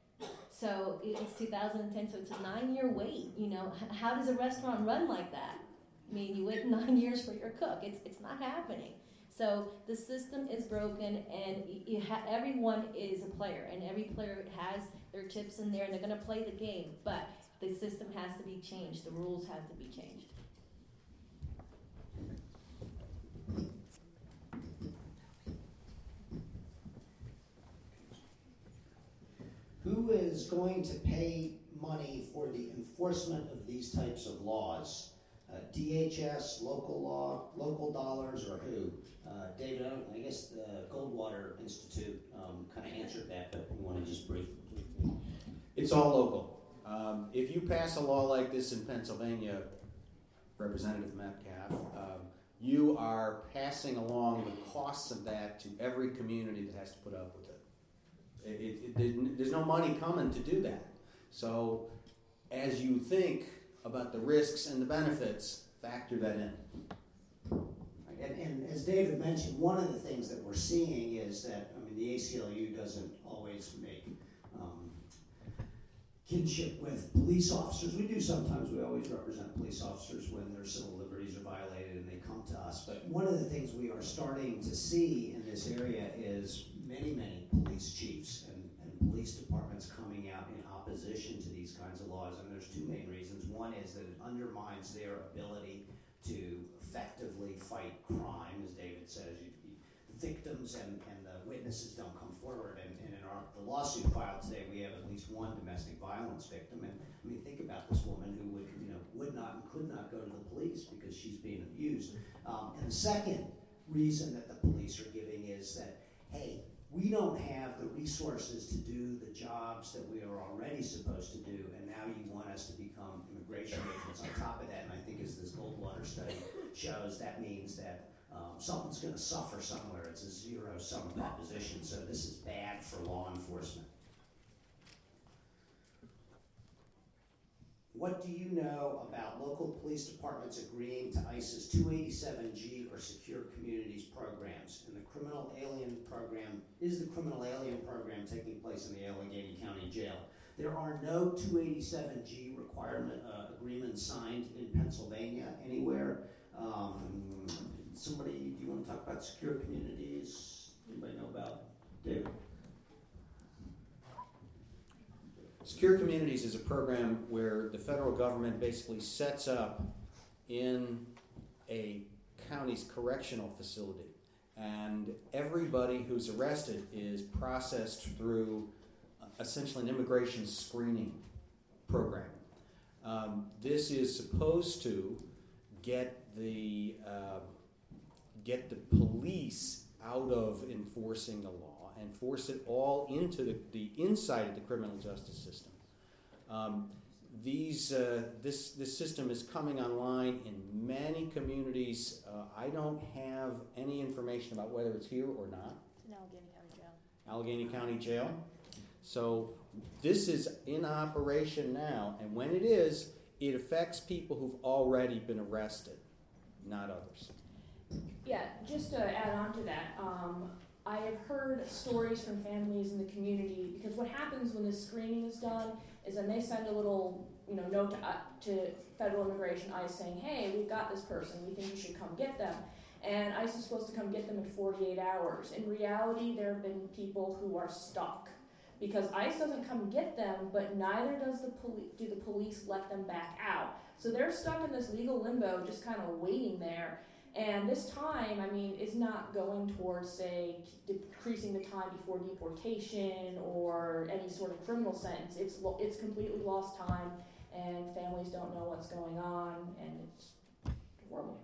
So it's two thousand ten, so it's a nine-year wait. You know, H- how does a restaurant run like that? I mean, you wait nine years for your cook. It's it's not happening. So the system is broken, and you ha- everyone is a player, and every player has their chips in there, and they're going to play the game. But the system has to be changed. The rules have to be changed. is going to pay money for the enforcement of these types of laws? Uh, D H S, local law, local dollars, or who? Uh, David, I, don't, I guess the Goldwater Institute um, kind of answered that, but we want to just brief. It's all local. Um, if you pass a law like this in Pennsylvania, Representative Metcalf, um, you are passing along the costs of that to every community that has to put up with it. It, it, it. There's no money coming to do that. So as you think about the risks and the benefits, factor that in. And, and as David mentioned, one of the things that we're seeing is that, I mean, the A C L U doesn't always make um, kinship with police officers. We do sometimes, we always represent police officers when their civil liberties are violated and they come to us. But one of the things we are starting to see in this area is many, many police chiefs and, and police departments coming out in opposition to these kinds of laws. And there's two main reasons. One is that it undermines their ability to effectively fight crime, as David says. You, you, the victims and, and the witnesses don't come forward. And, and in our the lawsuit filed today, we have at least one domestic violence victim. And I mean, think about this woman who would, you know, would not and could not go to the police because she's being abused. Um, and the second reason that the police are giving is that, hey, we don't have the resources to do the jobs that we are already supposed to do, and now you want us to become immigration agents on top of that. And I think as this Goldwater study shows, that means that um, something's going to suffer somewhere. It's a zero-sum proposition, so this is bad for law enforcement. What do you know about local police departments agreeing to ICE's two eighty-seven G or Secure Communities programs? And the criminal alien program, is the criminal alien program taking place in the Allegheny County Jail? There are no two eighty-seven G requirement uh, agreements signed in Pennsylvania anywhere. Um, somebody, do you want to talk about Secure Communities? Anybody know about David? Secure Communities is a program where the federal government basically sets up in a county's correctional facility, and everybody who's arrested is processed through uh, essentially an immigration screening program. Um, this is supposed to get the uh, get the police out of enforcing the law and force it all into the, the inside of the criminal justice system. Um, these, uh, this, this system is coming online in many communities. Uh, I don't have any information about whether it's here or not. In Allegheny County Jail. Allegheny County Jail. So this is in operation now, and when it is, it affects people who've already been arrested, not others. Yeah, just to add on to that, um, I have heard stories from families in the community, because what happens when this screening is done is then they send a little, you know, note to, uh, to Federal Immigration ICE saying, hey, we've got this person, we think you should come get them. And ICE is supposed to come get them in forty-eight hours. In reality, there have been people who are stuck because ICE doesn't come get them, but neither does the poli- do the police let them back out. So they're stuck in this legal limbo, just kind of waiting there. And this time, I mean, is not going towards, say, decreasing the time before deportation or any sort of criminal sentence. It's lo- it's completely lost time, and families don't know what's going on, and it's horrible.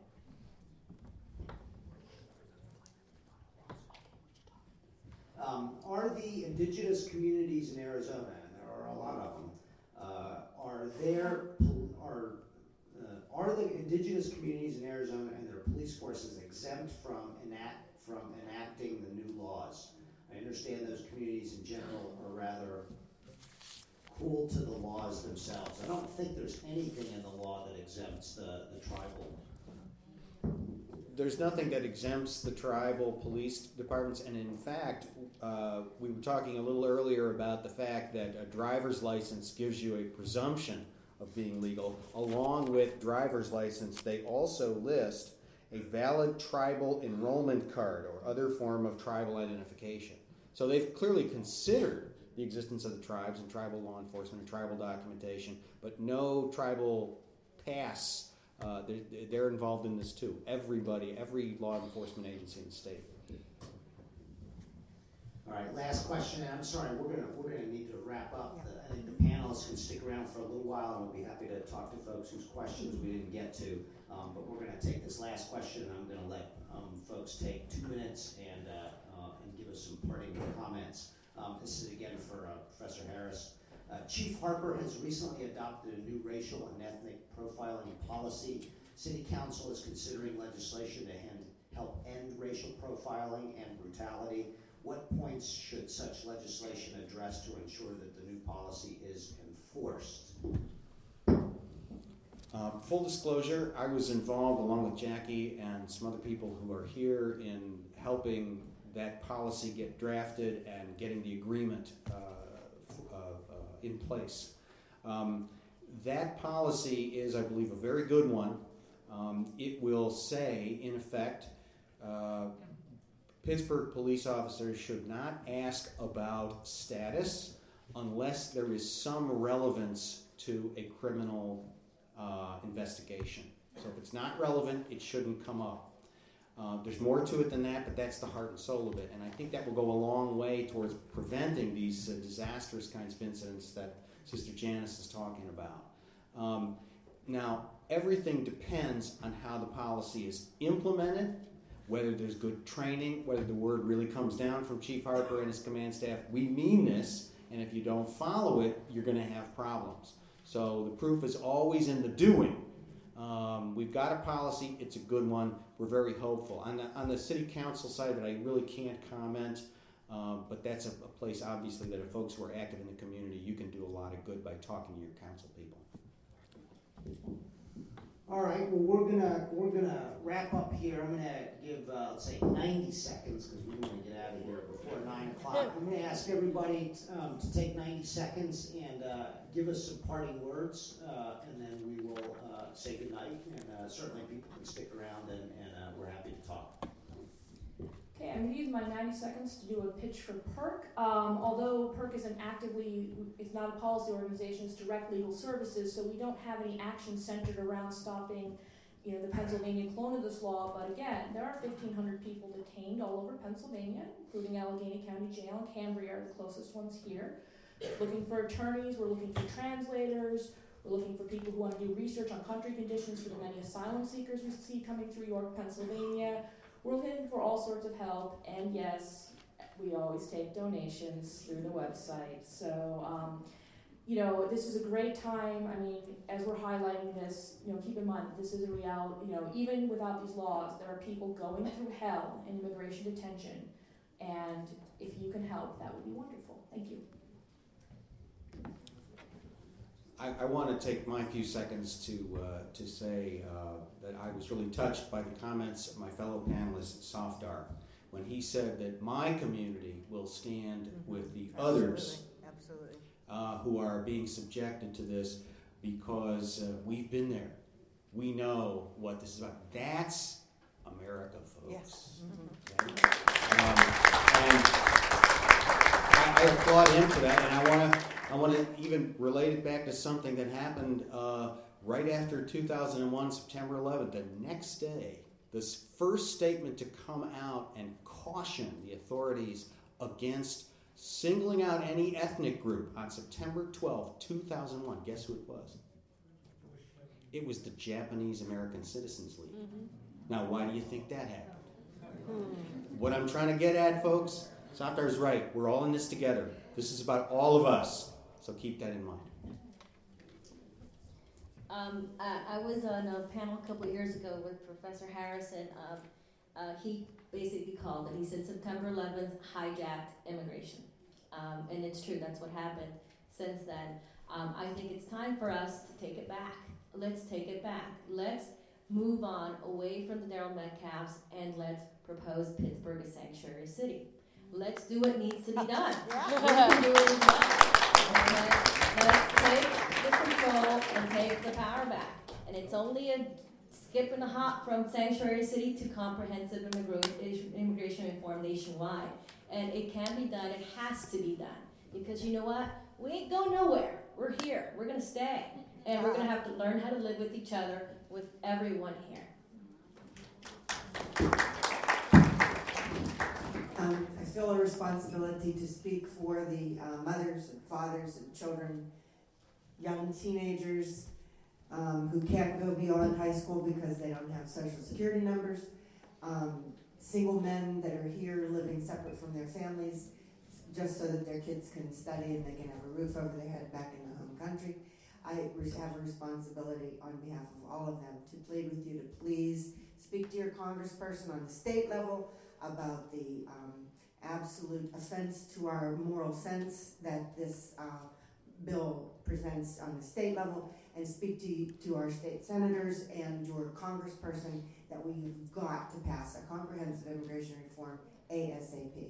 Um, are the indigenous communities in Arizona, and there are a lot of them, uh, are there are uh, are the indigenous communities in Arizona and their police forces exempt from enact from enacting the new laws? I understand those communities in general are rather cool to the laws themselves. I don't think there's anything in the law that exempts the, the tribal. There's nothing that exempts the tribal police departments, and in fact, uh, we were talking a little earlier about the fact that a driver's license gives you a presumption of being legal. Along with driver's license, they also list a valid tribal enrollment card or other form of tribal identification. So they've clearly considered the existence of the tribes and tribal law enforcement and tribal documentation, but no tribal pass. Uh, they're, they're involved in this too. Everybody, every law enforcement agency in the state. All right, last question, and I'm sorry, we're gonna, we're gonna need to wrap up. The- I think the panelists can stick around for a little while, and we'll be happy to talk to folks whose questions we didn't get to. Um, but we're gonna take this last question, and I'm gonna let, um, folks take two minutes and, uh, uh, and give us some parting comments. Um, this is again for, uh, Professor Harris. Uh, Chief Harper has recently adopted a new racial and ethnic profiling policy. City Council is considering legislation to hand, help end racial profiling and brutality. What points should such legislation address to ensure that the new policy is enforced? Uh, full disclosure, I was involved along with Jackie and some other people who are here in helping that policy get drafted and getting the agreement uh, f- uh, uh, in place. Um, that policy is, I believe, a very good one. Um, it will say, in effect, uh, Pittsburgh police officers should not ask about status unless there is some relevance to a criminal uh, investigation. So if it's not relevant, it shouldn't come up. Uh, there's more to it than that, but that's the heart and soul of it. And I think that will go a long way towards preventing these uh, disastrous kinds of incidents that Sister Janice is talking about. Um, now, everything depends on how the policy is implemented, whether there's good training, whether the word really comes down from Chief Harper and his command staff. We mean this, and if you don't follow it, you're going to have problems. So the proof is always in the doing. Um, we've got a policy. It's a good one. We're very hopeful. On the, on the city council side of it, I really can't comment, um, but that's a, a place, obviously, that if folks who are active in the community, you can do a lot of good by talking to your council people. All right, well, we're gonna we're gonna wrap up here. I'm gonna give uh, let's say ninety seconds because we want to get out of here before nine o'clock. I'm gonna ask everybody t- um, to take ninety seconds and uh, give us some parting words, uh, and then we will uh, say goodnight. And uh, certainly people can stick around, and, and uh, we're happy to talk. Okay, I'm going to use my ninety seconds to do a pitch for PERC. Um, although PERC isn't actively, it's not a policy organization, it's direct legal services, so we don't have any action centered around stopping, you know, the Pennsylvania clone of this law. But again, there are fifteen hundred people detained all over Pennsylvania, including Allegheny County Jail and Cambria are the closest ones here. Looking for attorneys, we're looking for translators, we're looking for people who want to do research on country conditions for the many asylum seekers we see coming through York, Pennsylvania. We're looking for all sorts of help, and yes, we always take donations through the website. So, um, you know, this is a great time. I mean, as we're highlighting this, you know, keep in mind that this is a reality. You know, even without these laws, there are people going through hell in immigration detention, and if you can help, that would be wonderful. Thank you. I, I want to take my few seconds to uh, to say uh, that I was really touched by the comments of my fellow panelist, Safdar, when he said that my community will stand mm-hmm. with the Absolutely. others Absolutely. Uh, who are being subjected to this because uh, we've been there. We know what this is about. That's America, folks. Yes. Okay? Um, and I, I applaud him for that, and I want to I want to even relate it back to something that happened uh, right after two thousand one, September eleventh. The next day, this first statement to come out and caution the authorities against singling out any ethnic group on September twelfth, two thousand one. Guess who it was? It was the Japanese American Citizens League. Mm-hmm. Now, why do you think that happened? Mm-hmm. What I'm trying to get at, folks, Safdar's right. We're all in this together. This is about all of us. So keep that in mind. Um, I, I was on a panel a couple of years ago with Professor Harrison. Um, uh, he basically called it. He said September eleventh hijacked immigration. Um, and it's true, that's what happened since then. Um, I think it's time for us to take it back. Let's take it back. Let's move on away from the Daryl Metcalfs and let's propose Pittsburgh a sanctuary city. Let's do what needs to be done. We can do it as well. Let's, let's take the control and take the power back. And it's only a skip and a hop from sanctuary city to comprehensive immigra- immigration reform nationwide. And it can be done. It has to be done. Because you know what? We ain't going nowhere. We're here. We're going to stay. And we're going to have to learn how to live with each other, with everyone here. Um, I feel a responsibility to speak for the uh, mothers and fathers and children, young teenagers um, who can't go beyond high school because they don't have social security numbers, um, single men that are here living separate from their families just so that their kids can study and they can have a roof over their head back in the home country. I have a responsibility on behalf of all of them to plead with you to please speak to your congressperson on the state level about the um, absolute offense to our moral sense that this uh, bill presents on the state level, and speak to, to our state senators and your congressperson that we've got to pass a comprehensive immigration reform ASAP.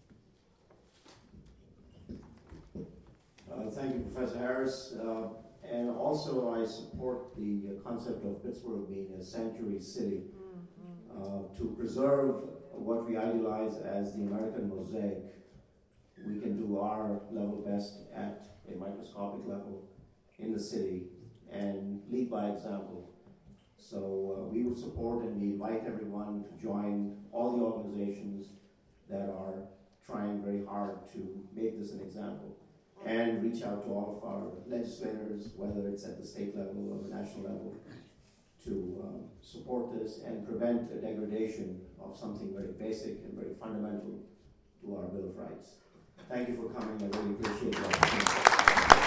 Uh, thank you, Professor Harris. Uh, and also I support the uh, concept of Pittsburgh being a sanctuary city uh, to preserve what we idealize as the American mosaic. We can do our level best at a microscopic level in the city and lead by example. So uh, we would support and we invite everyone to join all the organizations that are trying very hard to make this an example, and reach out to all of our legislators, whether it's at the state level or the national level, to um, support this and prevent a degradation of something very basic and very fundamental to our Bill of Rights. Thank you for coming. I really appreciate the opportunity.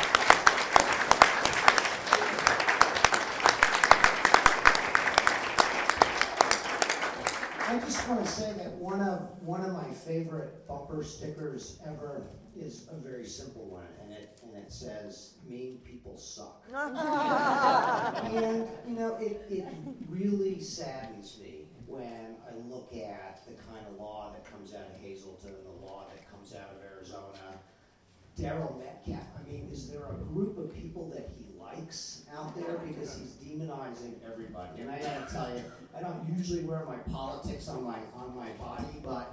I just want to say that one of one of my favorite bumper stickers ever is a very simple one, and it and it says "Mean people suck." And you know, it it really saddens me when I look at the kind of law that comes out of Hazleton and the law that comes out of Arizona. Daryl Metcalf, I mean, is there a group of people that he likes out there? Because he's demonizing everybody. And I gotta tell you, I don't usually wear my politics on my on my body, but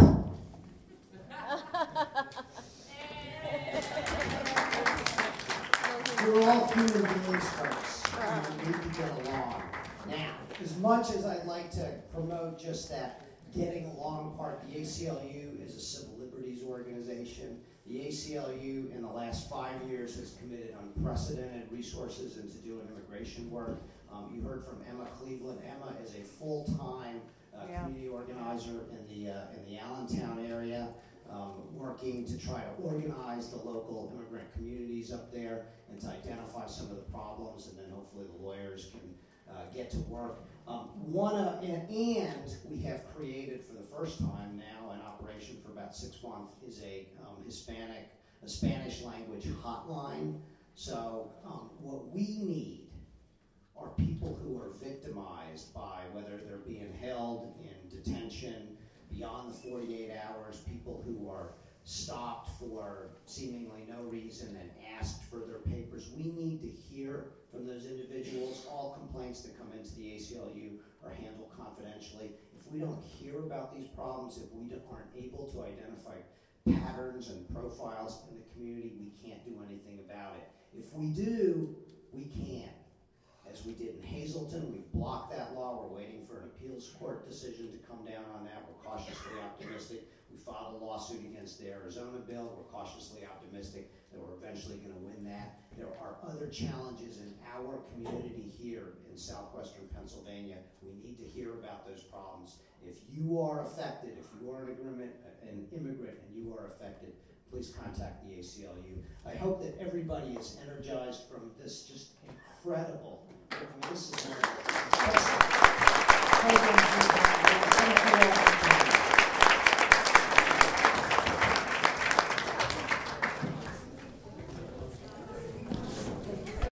we're all human beings, folks. And we need to get along. Now, as much as I'd like to promote just that getting along part, the A C L U is a civil liberties organization. The A C L U in the last five years has committed unprecedented resources into doing immigration work. Um, you heard from Emma Cleveland. Emma is a full-time uh, yeah. community organizer in the uh, in the Allentown area, um, working to try to organize the local immigrant communities up there and to identify some of the problems, and then hopefully the lawyers can uh, get to work. Um, one uh, and, and we have created for the first time now, in operation for about six months, is a um, Hispanic, a Spanish language hotline. So um, what we need are people who are victimized by whether they're being held in detention beyond the forty-eight hours, people who are stopped for seemingly no reason and asked for their papers. We need to hear from those individuals. All complaints that come into the A C L U are handled confidentially. If we don't hear about these problems, if we aren't able to identify patterns and profiles in the community, we can't do anything about it. If we do, we can. As we did in Hazleton, we've blocked that law. We're waiting for an appeals court decision to come down on that. We're cautiously optimistic. We filed a lawsuit against the Arizona bill. We're cautiously optimistic that we're eventually going to win that. There are other challenges in our community here in southwestern Pennsylvania. We need to hear about those problems. If you are affected, if you are an immigrant, an immigrant and you are affected, please contact the A C L U. I hope that everybody is energized from this just incredible